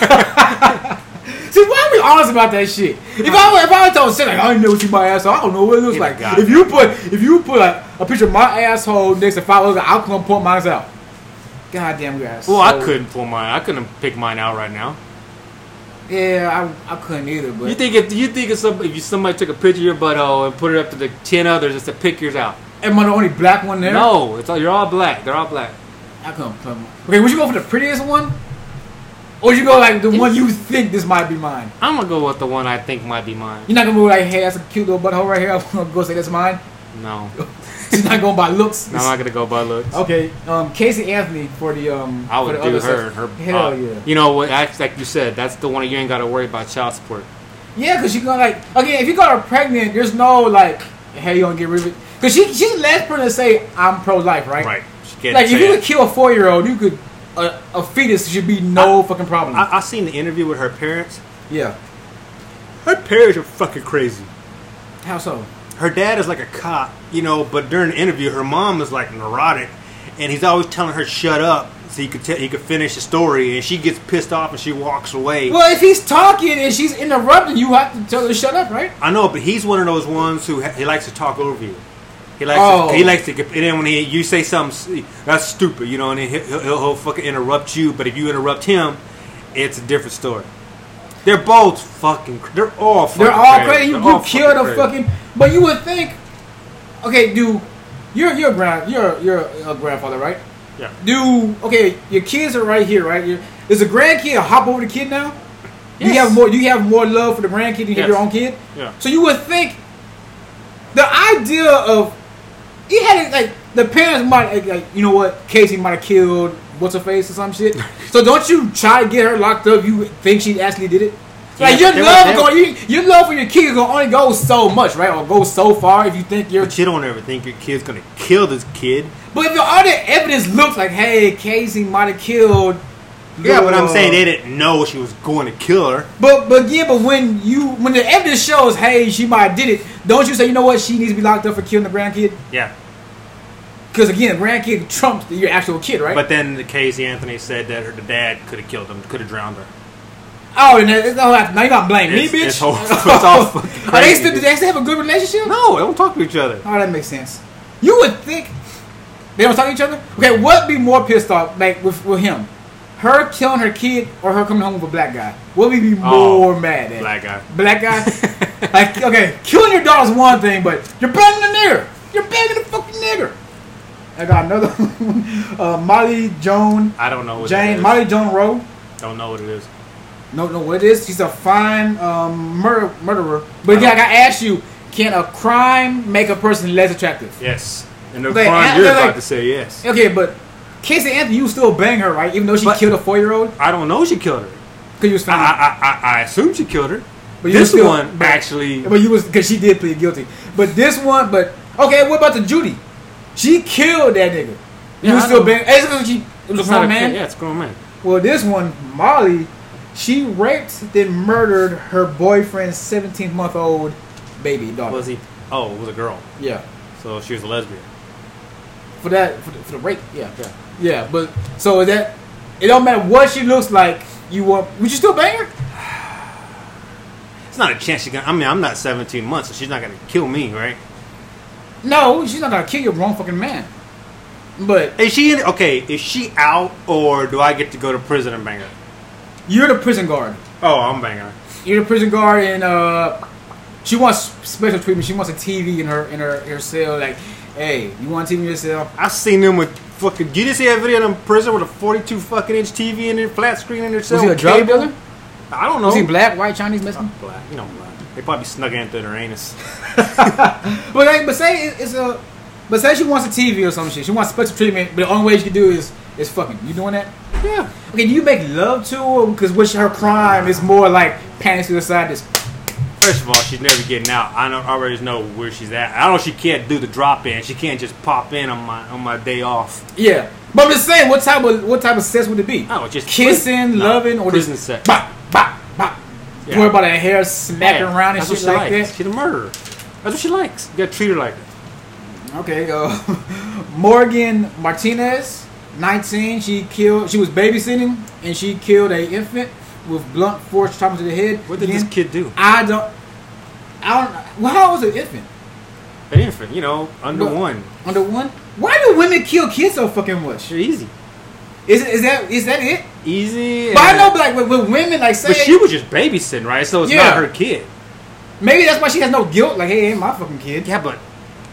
See, why are we honest about that shit? If I told shit like I didn't never see my asshole, I don't know what it looks like. If you put a picture of my asshole next to 5 others, I'll come point mine out. Goddamn guys. Well, I couldn't pull mine. I couldn't pick mine out right now. Yeah, I couldn't either. But you think if somebody took a picture of your butthole and put it up to the 10 others just to pick yours out? Am I the only black one there? No, you're all black. They're all black. I couldn't put them. Okay, would you go for the prettiest one? Or would you go like the one you think this might be mine? I'm gonna go with the one I think might be mine. You're not gonna go like, hey, that's a cute little butthole right here. I'm gonna go say that's mine. No. You're not going by looks. No, I'm not gonna go by looks. Okay, Casey Anthony for the I would do her. Hell yeah. You know what? Like you said, that's the one you ain't gotta worry about child support. Yeah, because you're gonna like again, if you got her pregnant, there's no like, hey, you gonna get rid of it? Because she's the last person to say I'm pro-life, right? Right. Like if you could kill a 4-year-old, you could a fetus should be no fucking problem. I seen the interview with her parents. Yeah. Her parents are fucking crazy. How so? Her dad is like a cop, you know, but during the interview, her mom is like neurotic, and he's always telling her shut up so he could finish the story, and she gets pissed off and she walks away. Well, if he's talking and she's interrupting, you have to tell her to shut up, right? I know, but he's one of those ones who he likes to talk over you. He likes to, and then when you say something that's stupid, you know, and then he'll fucking interrupt you. But if you interrupt him, it's a different story. They're both fucking. They're all crazy. You killed a fucking. But you would think, okay, dude, you're a grandfather, right? Yeah. Okay, your kids are right here, right? Is the grandkid hop over the kid now? Yes. Do you have more love for the grandkid than you have your own kid? Yeah. So you would think the idea of you had like the parents might like you know what Casey might have killed what's her face or some shit. So don't you try to get her locked up? You think she actually did it? Like your love for your kid is gonna only go so much, right? Or go so far if you think you're. But you don't ever think your kid's gonna kill this kid. But if the other evidence looks like, hey, Casey might have killed. Yeah, but I'm saying they didn't know she was going to kill her. But when the evidence shows, hey, she might have did it, don't you say, you know what, she needs to be locked up for killing the grandkid? Yeah. Because again, the grandkid trumps your actual kid, right? But then Casey Anthony said that the dad could have killed him, could have drowned her. Oh, and now you're not blaming me, bitch. It's all fucking crazy. Do they still have a good relationship? No, they don't talk to each other. Oh, that makes sense. You would think they don't talk to each other. Okay, what would be more pissed off, like with him? Her killing her kid or her coming home with a black guy? What would we be more mad at? Black guy. Black guy? Like, okay, killing your daughter's one thing, but you're banging the nigger. You're banging the fucking nigger. I got another one. Molly Joan. I don't know what Jane. it is. Molly Joan Rowe. Don't know what it is. No, what it is? She's a fine murderer. But yeah, I gotta ask you, can a crime make a person less attractive? Yes. And the Okay, crime you're like- about to say yes. Okay, but Casey Anthony, you still bang her, right? Even though she But- killed a 4-year-old? I don't know she killed her. Because you was found. I assume she killed her. But you This still- one actually. But you was because she did plead guilty. But this one, okay, what about the Judy? She killed that nigga. Yeah, You was I still know. bang? It was a It's not grown a man. kid. Yeah, it's a grown man. Well, this one, Molly, she raped then murdered her boyfriend's 17-month-old baby daughter. Was he? Oh, it was a girl. Yeah. So she was a lesbian. For the rape, yeah. Yeah, but so that it don't matter what she looks like. Would you still bang her? It's not a chance she's gonna. I mean, I'm not 17 months, so she's not gonna kill me, right? No, she's not gonna kill your grown fucking man. But Is she okay? Is she out, or do I get to go to prison and bang her? you're the prison guard. Oh, I'm banging her. You're the prison guard, and she wants special treatment. She wants a TV in her cell. Like, hey, you want a TV in your cell? I've seen them with fucking. You didn't see that video in prison with a 42 fucking inch TV in their flat screen in their cell? Was he a drug cable? dealer? I don't know. Was he black, white, Chinese, Mexican? Black, you know, black. They probably snuck in through their anus. But say she wants a TV or some shit. She wants special treatment, but the only way she can do is fucking. You doing that? Yeah. Okay, do you make love to her? Because her crime is more like panties to the side. Just First of all, she's never getting out. I already know where she's at. I know she can't do the drop in. She can't just pop in on my day off. yeah. But I'm just saying, what type of sex would it be? Oh, just Kissing, loving, or prison just sex. bop, bop, bop. Yeah. Worry about her hair smacking Yeah, around and that's what shit she like likes. that. She's a murderer. That's what she likes. You gotta treat her like that. Okay, Morgan Martinez, 19. She was babysitting and she killed an infant with blunt force trauma to the head. What did this kid do? I don't. Well, how old was the infant? An infant, under But- one. Under one. Why do women kill kids so fucking much? They're easy. Is that it? Easy. But I know, like with women, like say, But she was just babysitting, right? So it's Yeah. not her kid. maybe that's why she has no guilt. Like, hey, ain't my fucking kid. Yeah, but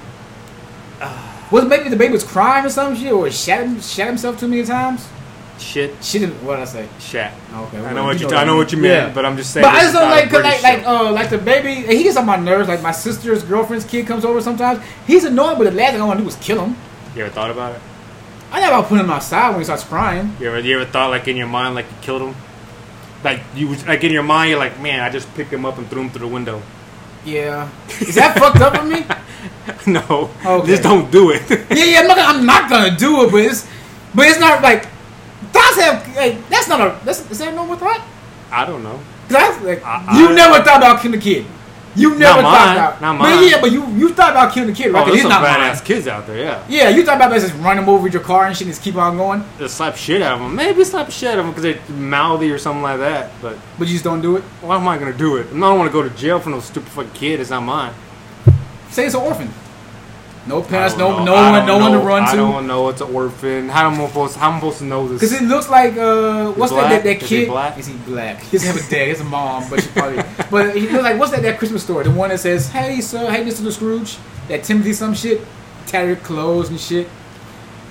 Was maybe the baby was crying or some shit, or shot himself too many times? shit. She didn't. What did I say? Shat. Okay, I know what you meant, Yeah. but I'm just saying. But I this just is don't not a like, cause British like show. like the baby. He gets on my nerves. Like my sister's girlfriend's kid comes over sometimes. He's annoying, but the last thing I want to do is kill him. You ever thought about it? I never about putting him outside when he starts crying. You ever thought like in your mind like you killed him? Like you was like in your mind you're like, man, I just picked him up and threw him through the window. Yeah, is that fucked up with me? No, Okay. just don't do it. Yeah, I'm not gonna do it, but it's not like thoughts have. Like, that's not a. Is that a normal thought? I don't know. Cause like, I- you never thought about killing a kid. You never Not thought mine, about. not But mine. yeah, but you thought about killing a kid, right? Oh, 'Cause there's he's some not badass mine. kids out there, yeah. Yeah, you thought about just running them over with your car and shit and just keep on going, Just slap shit out of them. Maybe slap shit out of them because they're mouthy or something like that. But but you just don't do it. why am I gonna do it? I don't want to go to jail for no stupid fucking kid. It's not mine. Say it's an orphan. No parents, I no don't no know. I one, don't no one to know. run I to. don't know. It's an orphan. How am I supposed to know this? Because it looks like what's black? that Is he kid? black? Is he black? He doesn't have a dad. He has a mom, but she probably. But he looks like what's that Christmas story? The one that says, "Hey sir, hey Mr. Scrooge," that Timothy some shit, tattered clothes and shit.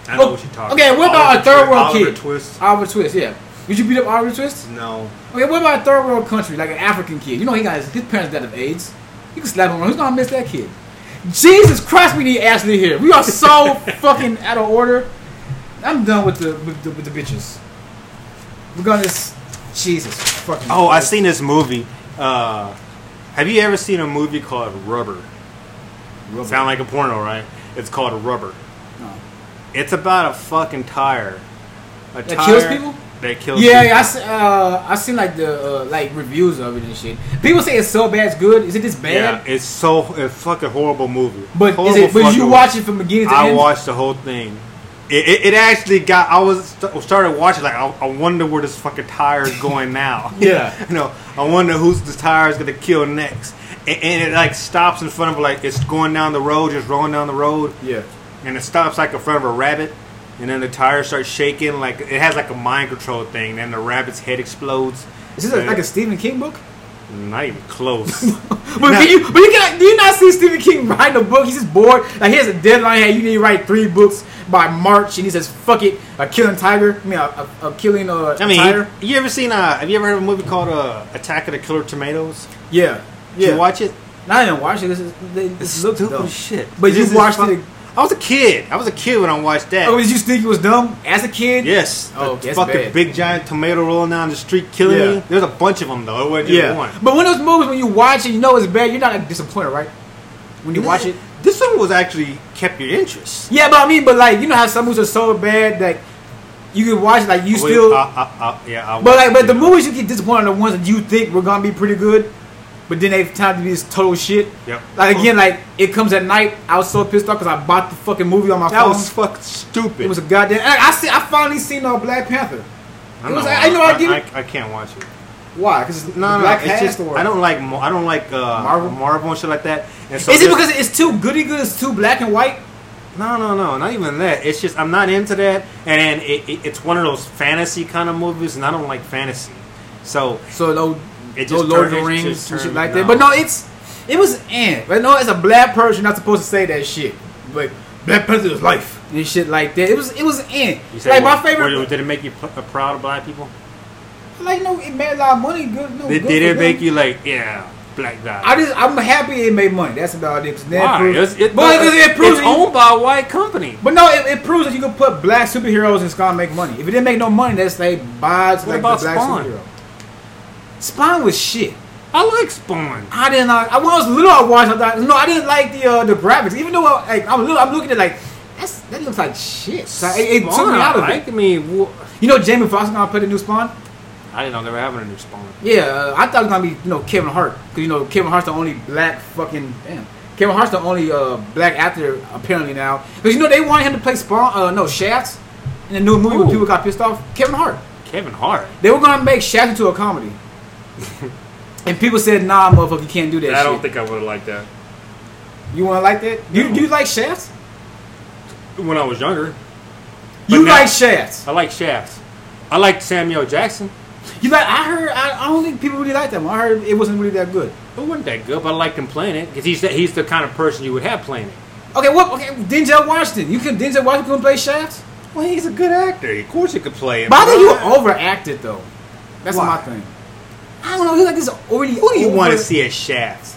I know what you're talking Okay, what about a third world Oliver kid? Twist. Oliver Twist, yeah. Would you beat up Oliver Twist? No. Okay, what about a third world country, like an African kid? You know he got his parents died of AIDS. You can slap him on. Who's gonna miss that kid? Jesus Christ, we need Ashley here. We are so fucking out of order. I'm done with the bitches. We're gonna just Jesus fucking. Oh, I seen this movie. Have you ever seen a movie called Rubber? Sound like a porno, right? It's called Rubber. No. It's about a fucking tire. That kills people? That kills Yeah, people. yeah, I seen like the like reviews of it and shit. People say it's so bad, it's good. Is it this bad? Yeah, it's a fucking horrible movie. But horrible is it? But you fucking- watch it from beginning to I end? watched the whole thing. It actually got. Started watching like I wonder where this fucking tire is going now. Yeah. You know, I wonder who's the tire is gonna kill next. And it like stops in front of like it's going down the road, just rolling down the road. Yeah. And it stops like in front of a rabbit, and then the tire starts shaking. Like it has like a mind control thing. Then the rabbit's head explodes. Is this like a Stephen King book? Not even close. But do you not see Stephen King writing a book? He's just bored. Like he has a deadline. Hey, you need to write 3 books by March, and he says, "Fuck it, a killing tiger." I mean, a killing tiger. You ever seen? Have you ever heard of a movie called Attack of the Killer Tomatoes? Yeah, Did you watch it? No, I didn't watch it. This looks Stupid dumb. shit. But This you is watched fuck- it. I was a kid. When I watched that. Oh, did you think it was dumb as a kid? Yes. Oh, The that's fucking bad. big giant tomato rolling down the street killing Yeah. me. There's a bunch of them though. It wasn't just one. But when those movies, when you watch it, you know it's bad. You're not like, disappointed, right? When you watch it. This one was actually kept your interest. Yeah, but I mean, but like you know how some movies are so bad that you can watch like you still. But the movies you get disappointed are the ones that you think were gonna be pretty good, but then they turned out to be this total shit. Yep. Like again, like It Comes at Night. I was so pissed off because I bought the fucking movie on my That phone. was fucking stupid. It was a goddamn. I finally seen Black Panther. I can't watch it. Why? Because No, Black it's cast just or I don't like Marvel and shit like that. And so Is it because it's too goody good? It's too black and white. No, not even that. It's just I'm not into that, and then it's one of those fantasy kind of movies, and I don't like fantasy. So no, it no just Lord of turned- the it Rings just and shit turned- like no. that. But no, it was But no, as a black person, you're not supposed to say that shit. Like Black Panther is life and shit like that. It was You say like what? my favorite. Did it make you proud of black people? Like no, it made a lot of money. Good. No, Did good it for make them. you like black guy? I'm happy it made money. That's about it. Why? It It's proves owned by a white company. But no, it proves that you can put black superheroes and it's gonna make money. If it didn't make no money, that's they buy What like about the black Spawn? superhero. Spawn was shit. I like Spawn. I didn't like. When I was little, I watched. I didn't like the graphics. Even though I'm looking at like that looks like shit. So it took me out of it. I mean, You know, Jamie Foxx gonna play the new Spawn. I didn't know they were having a new Spawn. Yeah, I thought it was gonna be Kevin Hart because Kevin Hart's the only black fucking Kevin Hart's the only black actor apparently now because they wanted him to play Spawn. Shaft in the new movie when people got pissed off. Kevin Hart. Kevin Hart. They were gonna make Shaft into a comedy, and people said, "Nah, motherfucker, you can't do that." I don't shit. think I would have liked that You want to like that? Do you like Shaft? when I was younger. You now- like Shaft? I like Shaft. I like Samuel Jackson. You like? I don't think people really like that one. I heard it wasn't really that good. It wasn't that good, but I liked him playing it because he's the kind of person you would have playing it. Okay, Denzel Washington. Denzel Washington couldn't play Shaft? Well, he's a good actor. Of course, he could play it. But I think you overacted though. That's Why? my thing. I don't know. He's like this already. Who do you want to see as Shaft?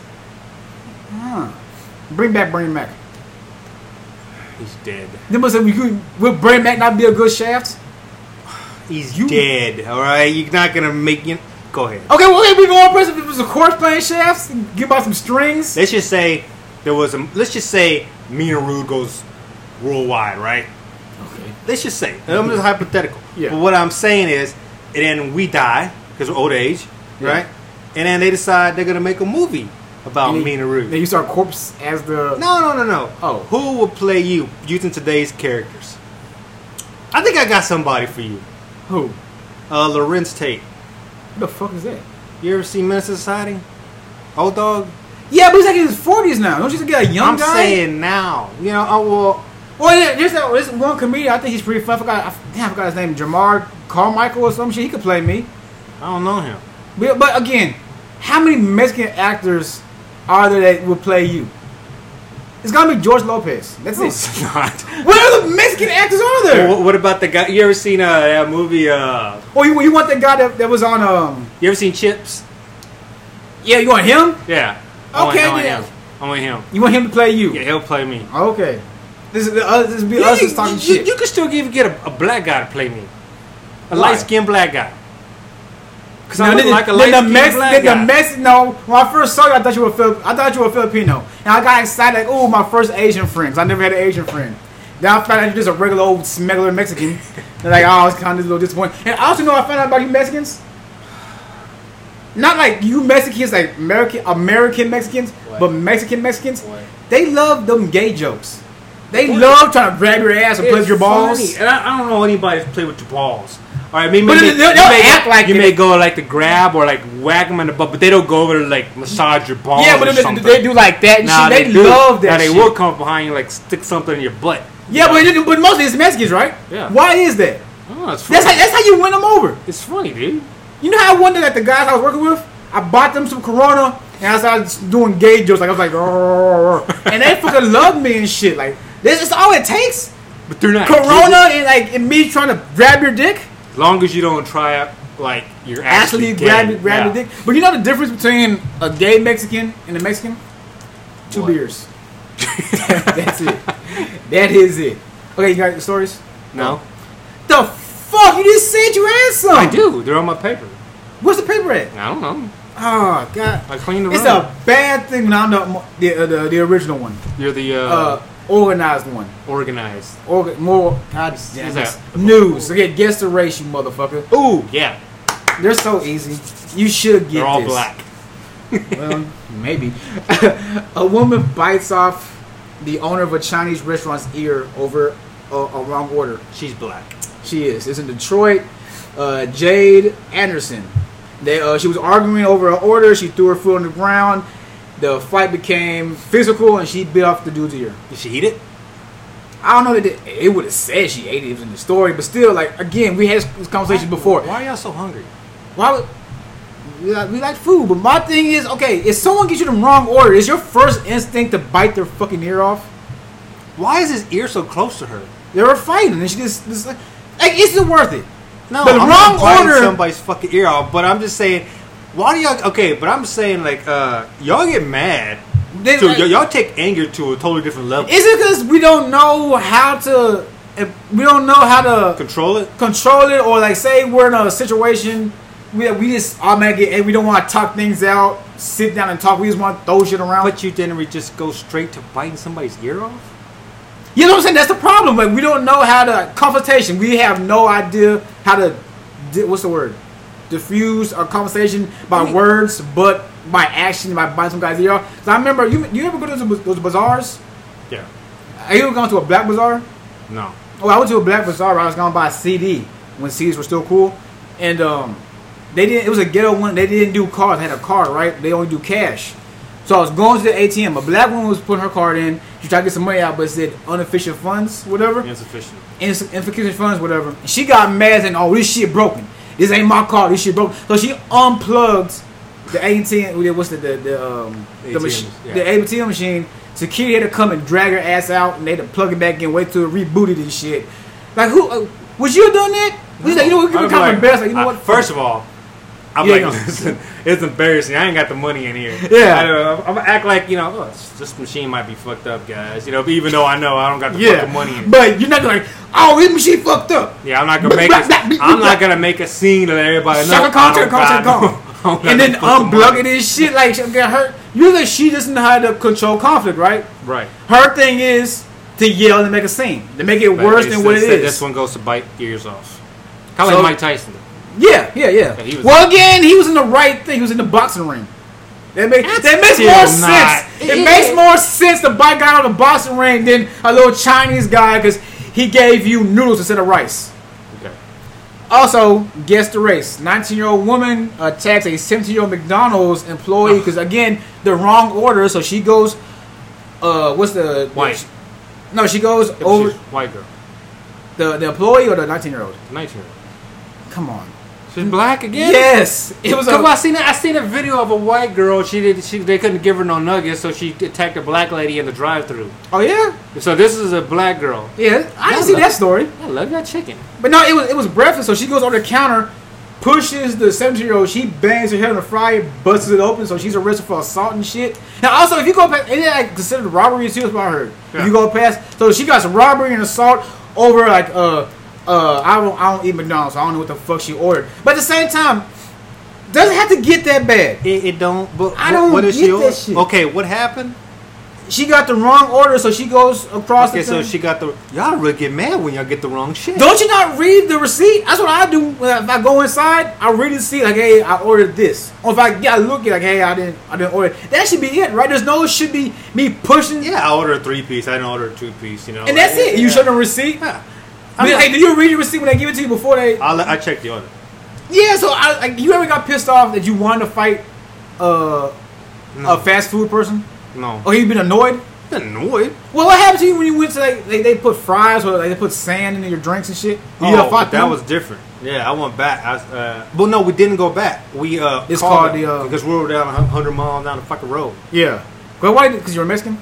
Bring back Bernie Mac. He's dead. Then would Bernie Mac not be a good Shaft? He's dead. All right, you're not gonna make you. Go ahead. Okay, we go on. If it was a corpse playing Shafts, give out some strings. Let's just say Let's just say Mina Rude goes worldwide, right? Okay. Let's just say. I'm just hypothetical. Yeah. But what I'm saying is, and then we die because of old age, right? And then they decide they're gonna make a movie about Mina Rude. Then you start corpse as the. No. Oh. Who will play you using today's characters? I think I got somebody for you. Who? Lorenz Tate. What the fuck is that? You ever seen Menace to Society? Old dog? Yeah, but he's like in his 40s now. Don't you get a young guy? I'm saying now. Well, yeah, there's one comedian. I think he's pretty fun. I forgot his name. Jamar Carmichael or some shit. He could play me. I don't know him. But again, how many Mexican actors are there that will play you? It's gonna be George Lopez. That's No, it. it's not. What other Mexican actors are there? What about the guy? You ever seen that movie? Oh, you want that guy that was on You ever seen Chips? Yeah, you want him? Yeah. Okay, I want yeah. him. I want him. You want him to play you? Yeah, he'll play me. Okay. This be us just talking shit. You can still get a black guy to play me. A Why? light-skinned black guy. Because No, I look then- like a then light-skinned black guy. No, when I first saw you, I thought you were Filipino, and I got excited like, oh, my first Asian friend. 'Cause I never had an Asian friend. Then I found out you're just a regular old smuggler Mexican. They're like, oh, I was kind of a little disappointed. And I also know I found out about you Mexicans. Not like you Mexicans, like American Mexicans, What? but Mexican Mexicans. What? They love them gay jokes. They What? love trying to grab your ass and play with your balls. Funny. And I don't know anybody that's played with your balls. All right, maybe But you they'll may act like you it. may go like to grab or like whack them in the butt, but they don't go over to like massage your balls. Yeah, but or they something. do like that and Nah, shit. They do. love that Now they shit. will come up behind you like stick something in your butt. Yeah, but mostly it's Mexicans, right? Yeah. Why is that? Oh, it's funny. That's how you win them over. It's funny, dude. You know how I wonder that the guys I was working with, I bought them some Corona and I started doing gay jokes. Like I was like, "Rrrr," and they fucking love me and shit. Like this is all it takes. But they're not Corona and me trying to grab your dick. As long as you don't try out like you're Actually actually grab gay. your dick. But you know the difference between a gay Mexican and a Mexican? 2 What? beers. That's it. That is it. Okay, you got your stories? No, The fuck? You just said you had some. I do. They're on my paper. What's the paper at? I don't know. Oh god. I cleaned the It's room. a bad thing when I'm the original one. You're the Organized one. organized. More god damn Is it. that- News. Okay, guess the race, you motherfucker. Ooh, yeah. They're so easy. You should get They're all this. black. Well, maybe. A woman bites off the owner of a Chinese restaurant's ear over a wrong order. She's black. She is. It's in Detroit. Jade Anderson. She was arguing over an order. She threw her foot on the ground. The fight became physical, and she bit off the dude's ear. Did she eat it? I don't know that it would have said she ate it. It was in the story, but still, like again, we had this conversation before. Why are y'all so hungry? Why would we like food? But my thing is, okay, if someone gets you the wrong order, is your first instinct to bite their fucking ear off? Why is his ear so close to her? They were fighting, and she just like, is it worth it? No, The I'm wrong not biting order- somebody's fucking ear off. But I'm just saying, why do y'all? Okay, but I'm saying like, y'all get mad. They, So like, y'all take anger to a totally different level. is it because we don't know how to? We don't know how to Control it. control it, or like say we're in a situation we just automatically and we don't want to talk things out, sit down and talk. We just want to throw shit around. But you didn't just go straight to biting somebody's ear off. You know what I'm saying? That's the problem. Like we don't know how to confrontation. We have no idea how to what's the word? Diffuse a conversation by words, but by action, by biting some guy's ear off. 'Cause I remember you ever go to those bazaars? Yeah. Have you ever gone to a black bazaar? No. Oh, I went to a black bazaar where I was going to buy a CD when CDs were still cool, and they didn't. It was a ghetto one. They didn't do cards. They had a card, right? They only do cash. So I was going to the ATM. A black woman was putting her card in. She tried to get some money out, but it said inefficient funds, whatever. Insufficient. Insufficient funds, whatever. And she got mad and, oh, this shit broken. This ain't my card. This shit broken. So she unplugged the ATM. What's the machine? yeah. The ATM machine. Security had to come and drag her ass out, and they had to plug it back in, wait till it rebooted and shit. Like, who would you have done that? He's like, you know what? We're kind of embarrassed. Like, you know what? First of all, I'm Yeah, like, no. listen, it's embarrassing. I ain't got the money in here. Yeah. I'm gonna act like, you know, oh, this machine might be fucked up, guys. You know, even though I know I don't got the yeah, fucking money in it. but you're not gonna like, oh, this machine fucked up. Yeah, I'm not gonna make I'm not gonna make a scene that everybody knows. And then unplug it and shit like she'll get hurt. Usually she doesn't know how to control conflict, right? Right. Her thing is to yell and make a scene, to make it worse than what it is. This one goes to bite ears off. Kind of So- like Mike Tyson. Yeah. he was- Well, again, he was in the right thing. He was in the boxing ring. That makes still more not- sense. It makes more sense to bite guy on the boxing ring than a little Chinese guy because he gave you noodles instead of rice. Okay. Also, guess the race. 19-year-old woman attacks a 17-year-old McDonald's employee because, again, the wrong order. So she goes, what's the... White. No, she goes She's over white girl. the employee or the 19-year-old? 19-year-old. Come on. She's black again. Yes, it was. I seen a video of a white girl. They couldn't give her no nuggets, so she attacked a black lady in the drive-thru. Oh yeah. So this is a black girl. Yeah, I didn't see that story. I love that chicken. But no, it was breakfast. So she goes over the counter, pushes the 17-year-old. She bangs her head on the fryer, busts it open. So she's arrested for assault and shit. Now also, if you go past, it like considered robbery too. That's what I heard. Yeah. If you go past, so she got some robbery and assault over like I don't eat McDonald's, so I don't know what the fuck she ordered. But at the same time, doesn't have to get that bad. It don't. But I don't get that shit. Okay, what happened? She got the wrong order, so she goes across the thing. So she got the... Y'all really get mad when y'all get the wrong shit. Don't you not read the receipt? That's what I do. If I go inside, I read the receipt like, hey, I ordered this. Or if I look at like, hey, I didn't order it. That should be it, right? Should be me pushing. Yeah, I ordered a 3-piece. I didn't order a 2-piece, you know. And that's it. You show them a receipt? Yeah. Hey, do you read your receipt when they give it to you before they... I check the order. Yeah, so you ever got pissed off that you wanted to fight a fast food person? No. Or you been annoyed? Annoyed? Well, what happened to you when you went to they put fries or they put sand in your drinks and shit? That was different. Yeah, I went back. But no, we didn't go back. We it's called because we were down 100 miles down the fucking road. Yeah. Well, why? Because you were Mexican?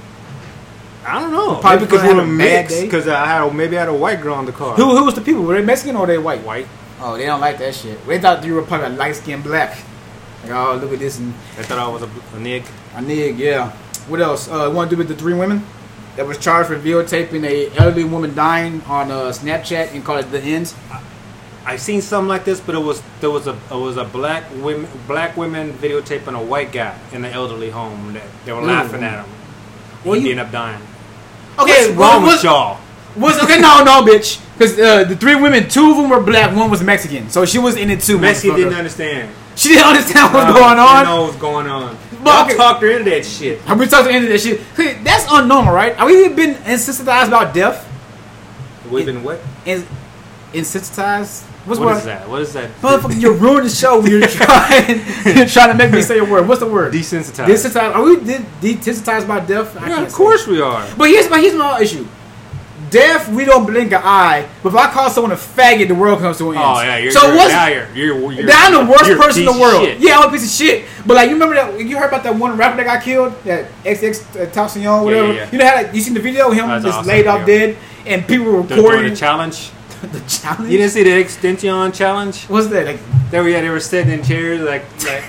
I don't know. Probably because we were mixed. Because I had a white girl on the car. Who was the people? Were they Mexican or were they white? White. Oh, they don't like that shit. They thought you were probably a light skinned black. Like, oh, look at this. And they thought I was a nig. A nig, yeah. What else? Want to do with the 3 women that was charged for videotaping a elderly woman dying on Snapchat and called it The Ends? I seen something like this, but it was a black women videotaping a white guy in an elderly home that they were laughing at him. Well, he ended up dying. Okay, what's wrong with y'all? Okay, no, bitch. Because the 3 women, 2 of them were black, 1 was Mexican, so she was in it too. Mexican didn't understand. She didn't understand what's going on. She know what's going on. Y'all talked her into that shit. Have we talked her into that shit? That's unnormal, right? Have we been insensitized about death? We've been what? Insensitized? What is that? What is that? Motherfucker, you ruined the show when you're trying to make me say a word. What's the word? Desensitized. Desensitized. Are we desensitized about death? Yeah, of course we are. But here's my issue. Death, we don't blink an eye. But if I call someone a faggot, the world comes to an end. Oh yeah, I'm the worst person in the world. Shit. Yeah, I'm a piece of shit. But like, you remember that? You heard about that one rapper that got killed? That XX Tentacion, whatever. Yeah. You know how you seen the video of him just awesome laid off dead, and people were recording the challenge. The challenge. You didn't see the Extension challenge? What's that? Like, they were sitting in chairs like.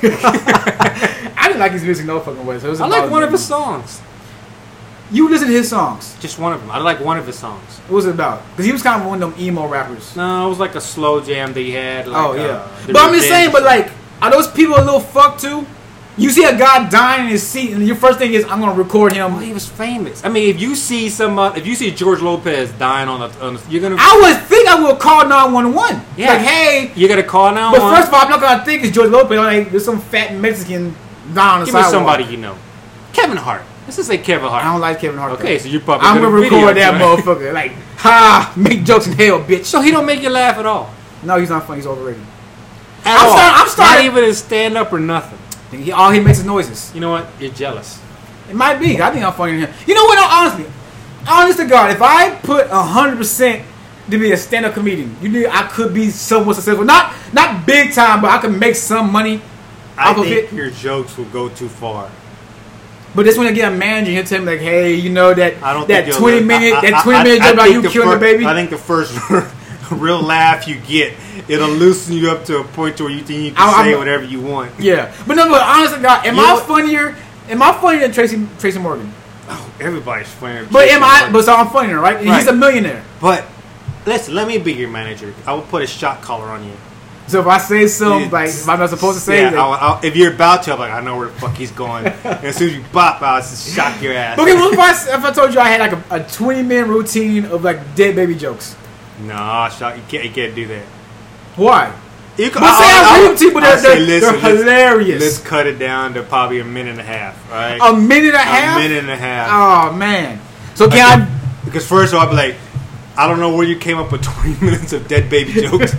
I didn't like his music no fucking way. So it was I like one of his songs. You listen to his songs? Just one of them. I like one of his songs. What was it about? Because he was kind of one of them emo rappers. No, it was like a slow jam that he had. Like, But I'm just saying, but like, are those people a little fucked too? You see a guy dying in his seat, and your first thing is, I'm gonna record him. Well, he was famous. I mean, if you see George Lopez dying on the you're gonna. I would think I will call 911. Yeah. Like, hey, you gotta call 911. But first of all, I'm not gonna think it's George Lopez. Like, there's some fat Mexican dying on the sidewalk. Give me somebody you know. Kevin Hart. Let's just say Kevin Hart. I don't like Kevin Hart. Okay, so you're probably. I'm gonna record that motherfucker. Like, make jokes in hell, bitch. So he don't make you laugh at all. No, he's not funny. He's overrated. I'm starting. Not even in stand up or nothing. All he makes is noises. You know what? You're jealous. It might be. I think I'm funnier than him. You know what? Honestly, honest to God, if I put 100% to be a stand-up comedian, you think I could be somewhat successful? Not big time, but I could make some money. I think your jokes will go too far. But this when I get a manager, he'll tell me like, "Hey, you know that 20 minute joke about you killing the baby." I think the first real laugh you get, it'll loosen you up to a point where you think you can say whatever you want. Yeah, but honestly, God, am I funnier? Am I funnier than Tracy Morgan? Oh, everybody's funnier. But so I'm funnier, right? And he's a millionaire. But listen, let me be your manager. I will put a shot collar on you. So if I say something like if I'm not supposed to say, if you're about to, I'm like, I know where the fuck he's going. And as soon as you bop, I'll just shock your ass. Okay, what if I told you I had like a 20-minute routine of like dead baby jokes? Nah, you can't do that. Why? You can, I read them to you, but they're hilarious. Let's cut it down to probably a minute and a half, right? A minute and a half? A minute and a half. Oh, man. So because first of all, I'll be like, I don't know where you came up with 20 minutes of dead baby jokes.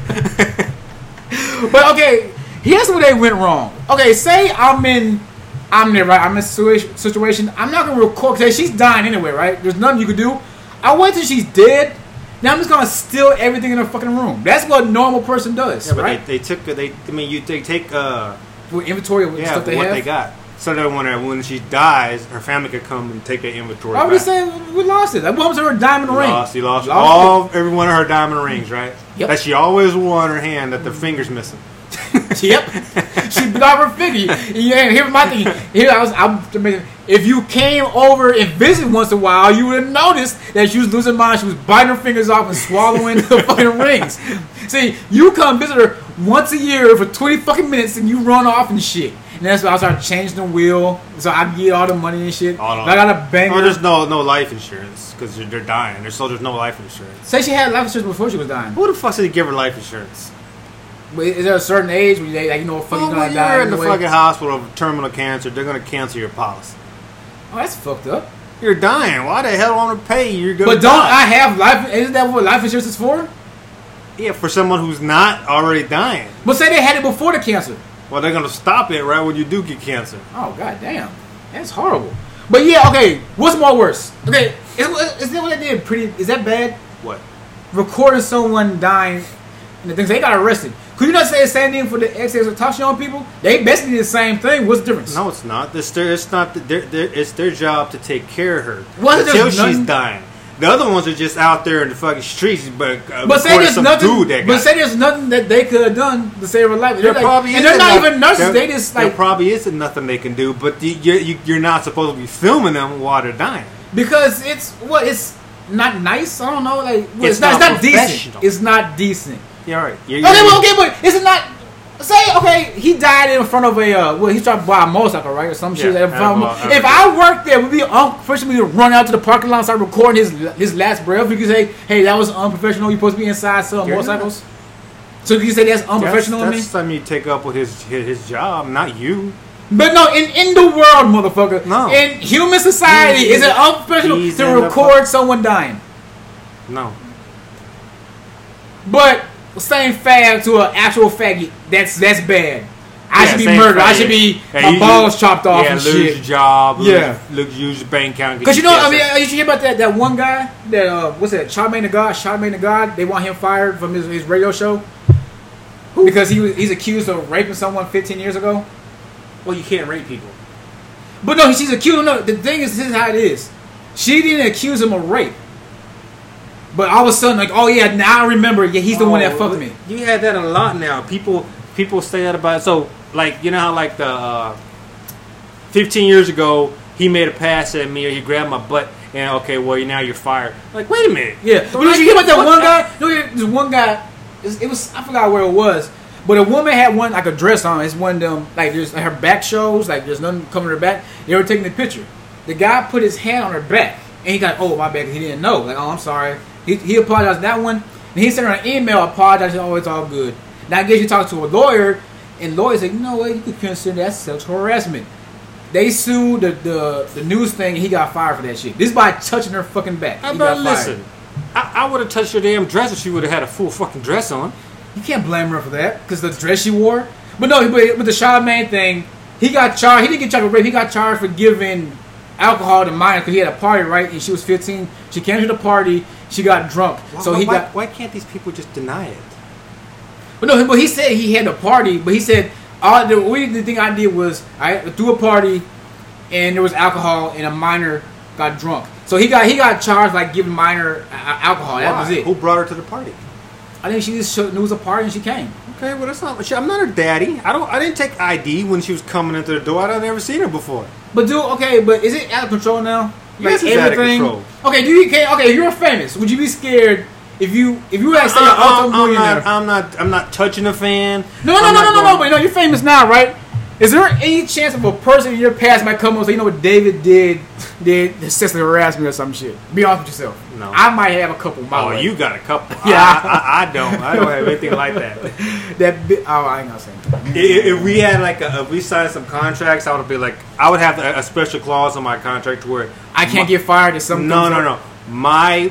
But okay, here's where they went wrong. Okay, say I'm there, right? I'm in a situation. I'm not going to record, because she's dying anyway, right? There's nothing you can do. I wait till she's dead, Now I'm just gonna steal everything in the fucking room. That's what a normal person does, Yeah, but right? they take With inventory of yeah, stuff they what have. they got. So that when she dies, her family could come and take their inventory. I was back. just saying we lost it. Like, what happened to her diamond ring? He lost Lost every one of her diamond rings, right? Yep. That she always wore on her hand that the finger's missing. Yep. She got her figure. Yeah, here's my thing. If you came over and visited once in a while, you would have noticed that she was losing mind. She was biting her fingers off and swallowing the fucking rings. See, you come visit her once a year for 20 fucking minutes and you run off and shit. And that's why I started changing the wheel so I can get all the money and shit. I got a banger. Oh, there's no life insurance because they're dying. There's no life insurance. Say she had life insurance before she was dying. Who the fuck did give her life insurance? But is there a certain age where you fucking gonna die? You're in the anyway? fucking hospital of terminal cancer. They're gonna cancel your policy. Oh, that's fucked up. You're dying. Why the hell want to pay? You're gonna. But don't die. I have life? Isn't that what life insurance is for? Yeah, for someone who's not already dying. But say they had it before the cancer. Well, they're gonna stop it right when you do get cancer. Oh, god damn. That's horrible. But yeah, okay, what's more worse? Okay, is that what they did? Is that bad? What? Recording someone dying and the things, they got arrested. Could you not say the same thing for the ex-Toxion people? They basically did the same thing. What's the difference? No, it's not. It's their job to take care of her Well, until there's she's none- dying. The other ones are just out there in the fucking streets, but say there's some nothing. dude that But got. say there's nothing that they could have done to save her life. There probably and they're isn't not nothing- even nurses. there- They just there like probably isn't nothing they can do. But you're not supposed to be filming them while they're dying. because it's not nice. I don't know. Like It's not not decent. professional. It's not decent. Yeah, right. But is it not? Say, he died in front of a, he's trying to buy a motorcycle, right, or some shit. Yeah, If I worked there, first we'd run out to the parking lot and start recording his last breath. You could say, hey, that was unprofessional. You're supposed to be inside selling motorcycles. So you say that's unprofessional of me? That's something you take up with his job, not you. But no, in the world, motherfucker. No. In human society, is it unprofessional He's to in the record someone dying? No. But saying fag to an actual faggot, that's bad. I should be same murdered. I faggot. should be Yeah, my balls chopped off and lose shit. your job. Yeah. Lose your bank account. Because you know, I mean, you should hear about that one guy that what's that? Charmaine the God. They want him fired from his radio show because he's accused of raping someone 15 years ago. Well, you can't rape people. But no, she's accused. No, the thing is, this is how it is. She didn't accuse him of rape. But all of a sudden, like, oh yeah, now I remember. Yeah, he's the one that fucked me. You had that a lot now. People say that about. So, like, you know how like the 15 years ago he made a pass at me or he grabbed my butt and okay, well now you're fired. Like, wait a minute. Yeah, but did you hear about that one guy? No, this one guy. It was I forgot where it was. But a woman had one like a dress on. It's one of them like there's her back shows like there's nothing coming to her back. They were taking the picture. The guy put his hand on her back and he got my bad. He didn't know. Like, oh, I'm sorry. He apologized that one. And he sent her an email apologizing. Oh, it's all good. Now I guess you talk to a lawyer, and lawyer said, you know what, you could consider that sexual harassment. They sued the news thing, and he got fired for that shit. This is by touching her fucking back. How about listen? I would have touched her damn dress if she would have had a full fucking dress on. You can't blame her for that because the dress she wore. But no, with the Charlamagne thing, he got charged. He didn't get charged with rape. He got charged for giving alcohol to minor because he had a party, right? And she was 15. She came to the party. She got drunk. Why can't these people just deny it? But no, but he said he had a party. But he said the thing I did was I threw a party, and there was alcohol, and a minor got drunk. So he got charged like giving minor alcohol. That was it. Who brought her to the party? I think she just knew it was a party and she came. Okay, well that's not. I'm not her daddy. I didn't take ID when she was coming into the door. I'd never seen her before. But but is it out of control now? Yes, it's out of control. Okay, okay, you're famous. Would you be scared if you were like say an multi-millionaire? I'm not touching a fan. No. But you're famous now, right? Is there any chance of a person in your past might come up and say, you know what David did sexually harass me or some shit? Be honest with yourself. No. I might have a couple. Oh, you got a couple. Yeah. I don't. I don't have anything like that. I ain't gonna say anything. If we had if we signed some contracts, I would be like, I would have a special clause on my contract where I can't get fired if something. No. My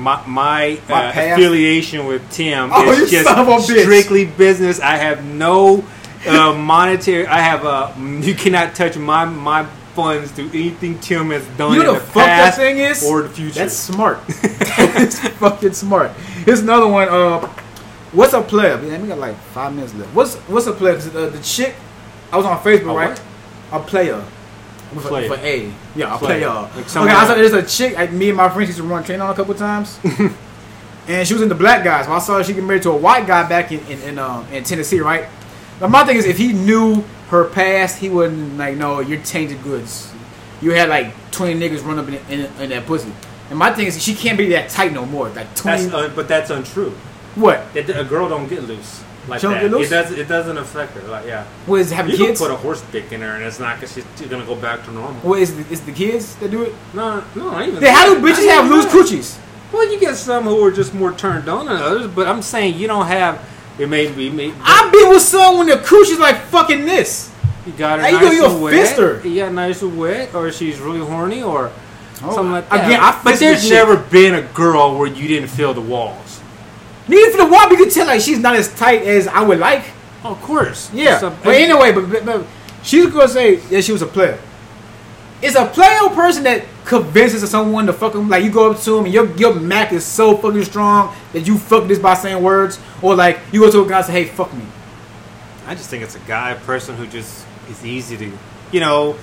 affiliation with Tim is just strictly business. I have no monetary. I have you cannot touch my funds to anything Tim has done You know in the the fuck that past thing is? or the future. That's smart. It's fucking smart. Here's another one. What's a player? Man, we got like 5 minutes left. What's a player? 'Cause the chick, I was on Facebook, A right? what? A player. Player. For A. Yeah, a Player. player. Like Okay, someone- I saw there's a chick, me and my friends used to run train on a couple times. And she was into black guys. Well, I saw her, she get married to a white guy back in Tennessee, right? Now, my thing is, if he knew her past, he wouldn't, like, no, you're tainted goods. You had, like, 20 niggas run up in that pussy. And my thing is, she can't be that tight no more. Like, 20... But that's untrue. What? A girl don't get loose like She don't that. get loose? It doesn't affect her. Like, yeah. What, is it having You kids? can put a horse dick in her, and it's not because she's gonna go back to normal. What, is the kids that do it? No, not even. Then how do bitches have loose coochie? coochies? Well, you get some who are just more turned on than others, but I'm saying you don't have. It may be. I've been with someone when the coochie's like fucking this. You got her Hey, nice you and wet. fist her. You got nice and wet, or she's really horny, or something like that. Again, I but fist there's this shit. never been a girl where you didn't feel the walls. Neither for the wall, you can tell like she's not as tight as I would like. Oh, of course. Yeah. Some- But anyway, but she's gonna say that she was a player. It's a player person that convinces someone to fuck him. Like you go up to him and your Mac is so fucking strong that you fuck this by saying words, or like you go to a guy and say, "Hey, fuck me." I just think it's a guy person who just is easy to, you know.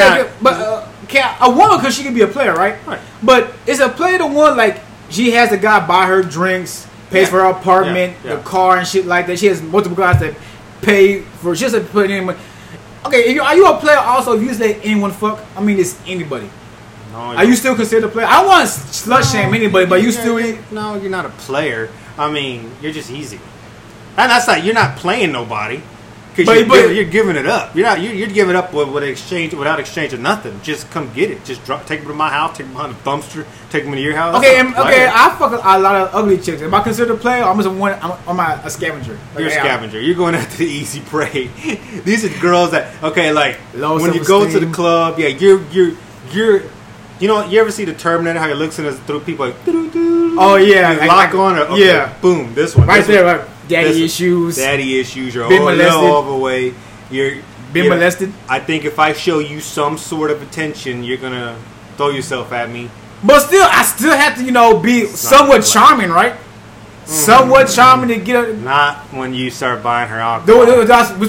Can a woman, because she can be a player, right? Right. But is a player the one like she has a guy buy her drinks, pays Yeah. for her apartment, Yeah. the car and shit like that. She has multiple guys that pay for. She doesn't put in. Okay, are you a player? Also, if you just let anyone fuck, I mean, it's anybody. No, Are you still considered a player? I don't want to slut shame anybody, but you still. No, you're not a player. I mean, you're just easy. And that's like you're not playing nobody because you're giving it up. You're giving up with exchange without exchange of nothing. Just come get it. Just take them to my house. Take them behind the dumpster. Take them to your house. Okay, That's not a okay. player. I fuck a lot of ugly chicks. Am I considered a player? I'm just one. I'm a scavenger. You're a Like, scavenger. You're going after the easy prey. These are girls that like Low when you go to the self-esteem. club. Yeah, you're. You know, you ever see the Terminator? How he looks in his through people like. Oh yeah, You lock on it. Okay, yeah. boom. This one. Right this there, one. like daddy This- issues. Daddy issues. You're Been all molested. overweight. You're Been you know, molested. I think if I show you some sort of attention, you're gonna throw yourself at me. But still, I still have to, be somewhat like- charming, right? Somewhat charming to get her. Not when you start buying her alcohol.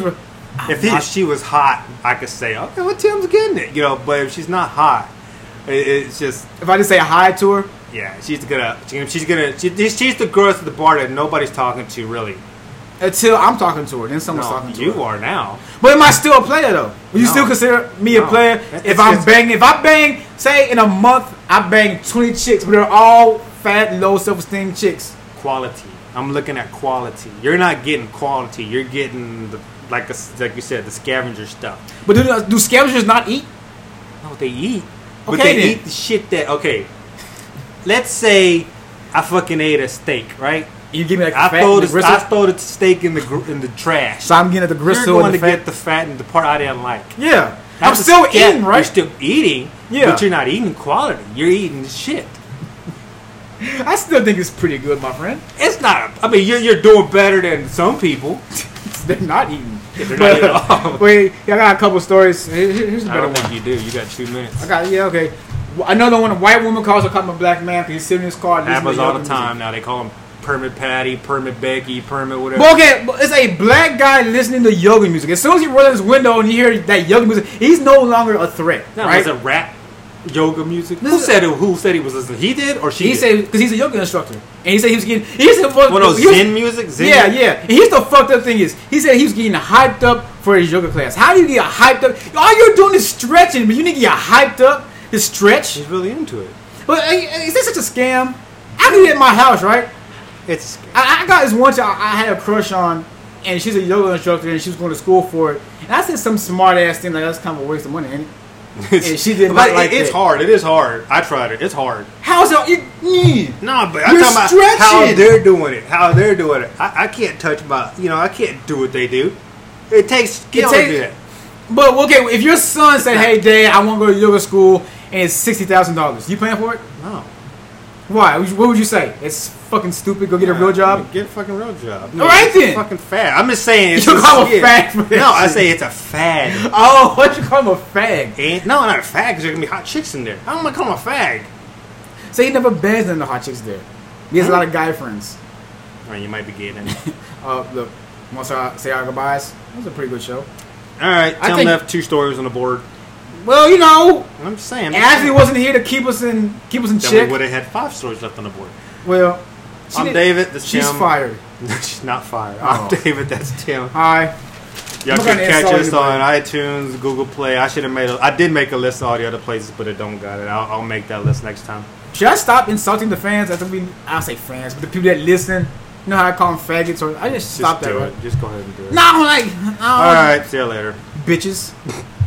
If she was hot, I could say, okay, well, Tim's getting it, But if she's not hot, it's just, If I just say hi to her, yeah, she's the girl at the bar that nobody's talking to, really. until I'm talking to her, then someone's No, talking to you her. are now. But am I still a player though? Would you No. still consider me a No. player? It's If I just- bang, say in a month, I bang 20 chicks, but they're all fat, low self-esteem chicks. Quality. I'm looking at quality. You're not getting quality. You're getting like you said, the scavenger stuff. But do scavengers not eat? No, they eat. But Okay, they then. eat the shit that, okay. Let's say I fucking ate a steak, right? You give me like the I fat throw and the the gristle. steak in the trash. So I'm getting at the You're gristle going and to the fat. get the fat and the part I didn't like. Yeah. I'm That's a still scat- eating, right? You're still eating, Yeah. but you're not eating quality. You're eating the shit. I still think it's pretty good, my friend. It's not. I mean, you're doing better than some people. They're not eating. They're not eating at all. Wait, I got a couple stories. Here's a I better don't one. think you do. You got 2 minutes. I got okay. Another one. A white woman calls her cop a black man because he's sitting in his car. listening Happens to all yoga the music. time now. They call them Permit Patty, Permit Becky, Permit whatever. But okay, but it's a black guy listening to yoga music. As soon as he rolls in his window and you hear that yoga music, he's no longer a threat, That right? was a rap yoga music. This Who is- said it? Who said he was listening? He did or she He did? said because he's a yoga instructor, and he said he was getting. He said, One of those Zen music? Zen Yeah, yeah. And here's the fucked up thing is, he said he was getting hyped up for his yoga class. How do you get hyped up? All you're doing is stretching, but you need to get hyped up to stretch. He's really into it. But is this such a scam? I do it at my house, right? It's I got this one child I had a crush on, and she's a yoga instructor, and she was going to school for it. And I said some smart ass thing like that's kind of a waste of money. And she did not but like it's that. hard. It is hard. I tried it. It's hard. How's it? No, but I'm You're talking about stretching. how they're doing it. How they're doing it. I can't touch my. I can't do what they do. It takes skill to do that. But okay, if your son said, "Hey, Dad, I want to go to yoga school," and it's $60,000, you paying for it? No. Why? What would you say? It's fucking stupid. Go get a real job. Get a fucking real job. All right then. Fucking fad. I'm just saying. It's You call him a fag for that No, I shit. say it's a fad. Oh, what you call him a fag? And, no, not a fag because there's gonna be hot chicks in there. How am I call him a fag? So he never bands in the hot chicks there. He has a lot of guy friends. I mean, you might be getting it. Look, want to say our goodbyes? That was a pretty good show. All right, I Tim think- left 2 stories on the board. Well, you know, I'm just saying. Ashley wasn't here to keep us in Then we check. would have had 5 stories left on the board. Well, I'm David. That's she's Tim. fired. She's not fired. Oh. I'm David. That's Tim. Hi. Y'all I'm can gonna catch insult us anybody. on iTunes, Google Play. I should have made. I did make a list of all the other places, but it don't got it. I'll make that list next time. Should I stop insulting the fans? I'll say fans, but the people that listen, you know how I call them faggots? Or I just stop Just that. do Right? it. Just go ahead and do it. No, like, All right. See you later. bitches.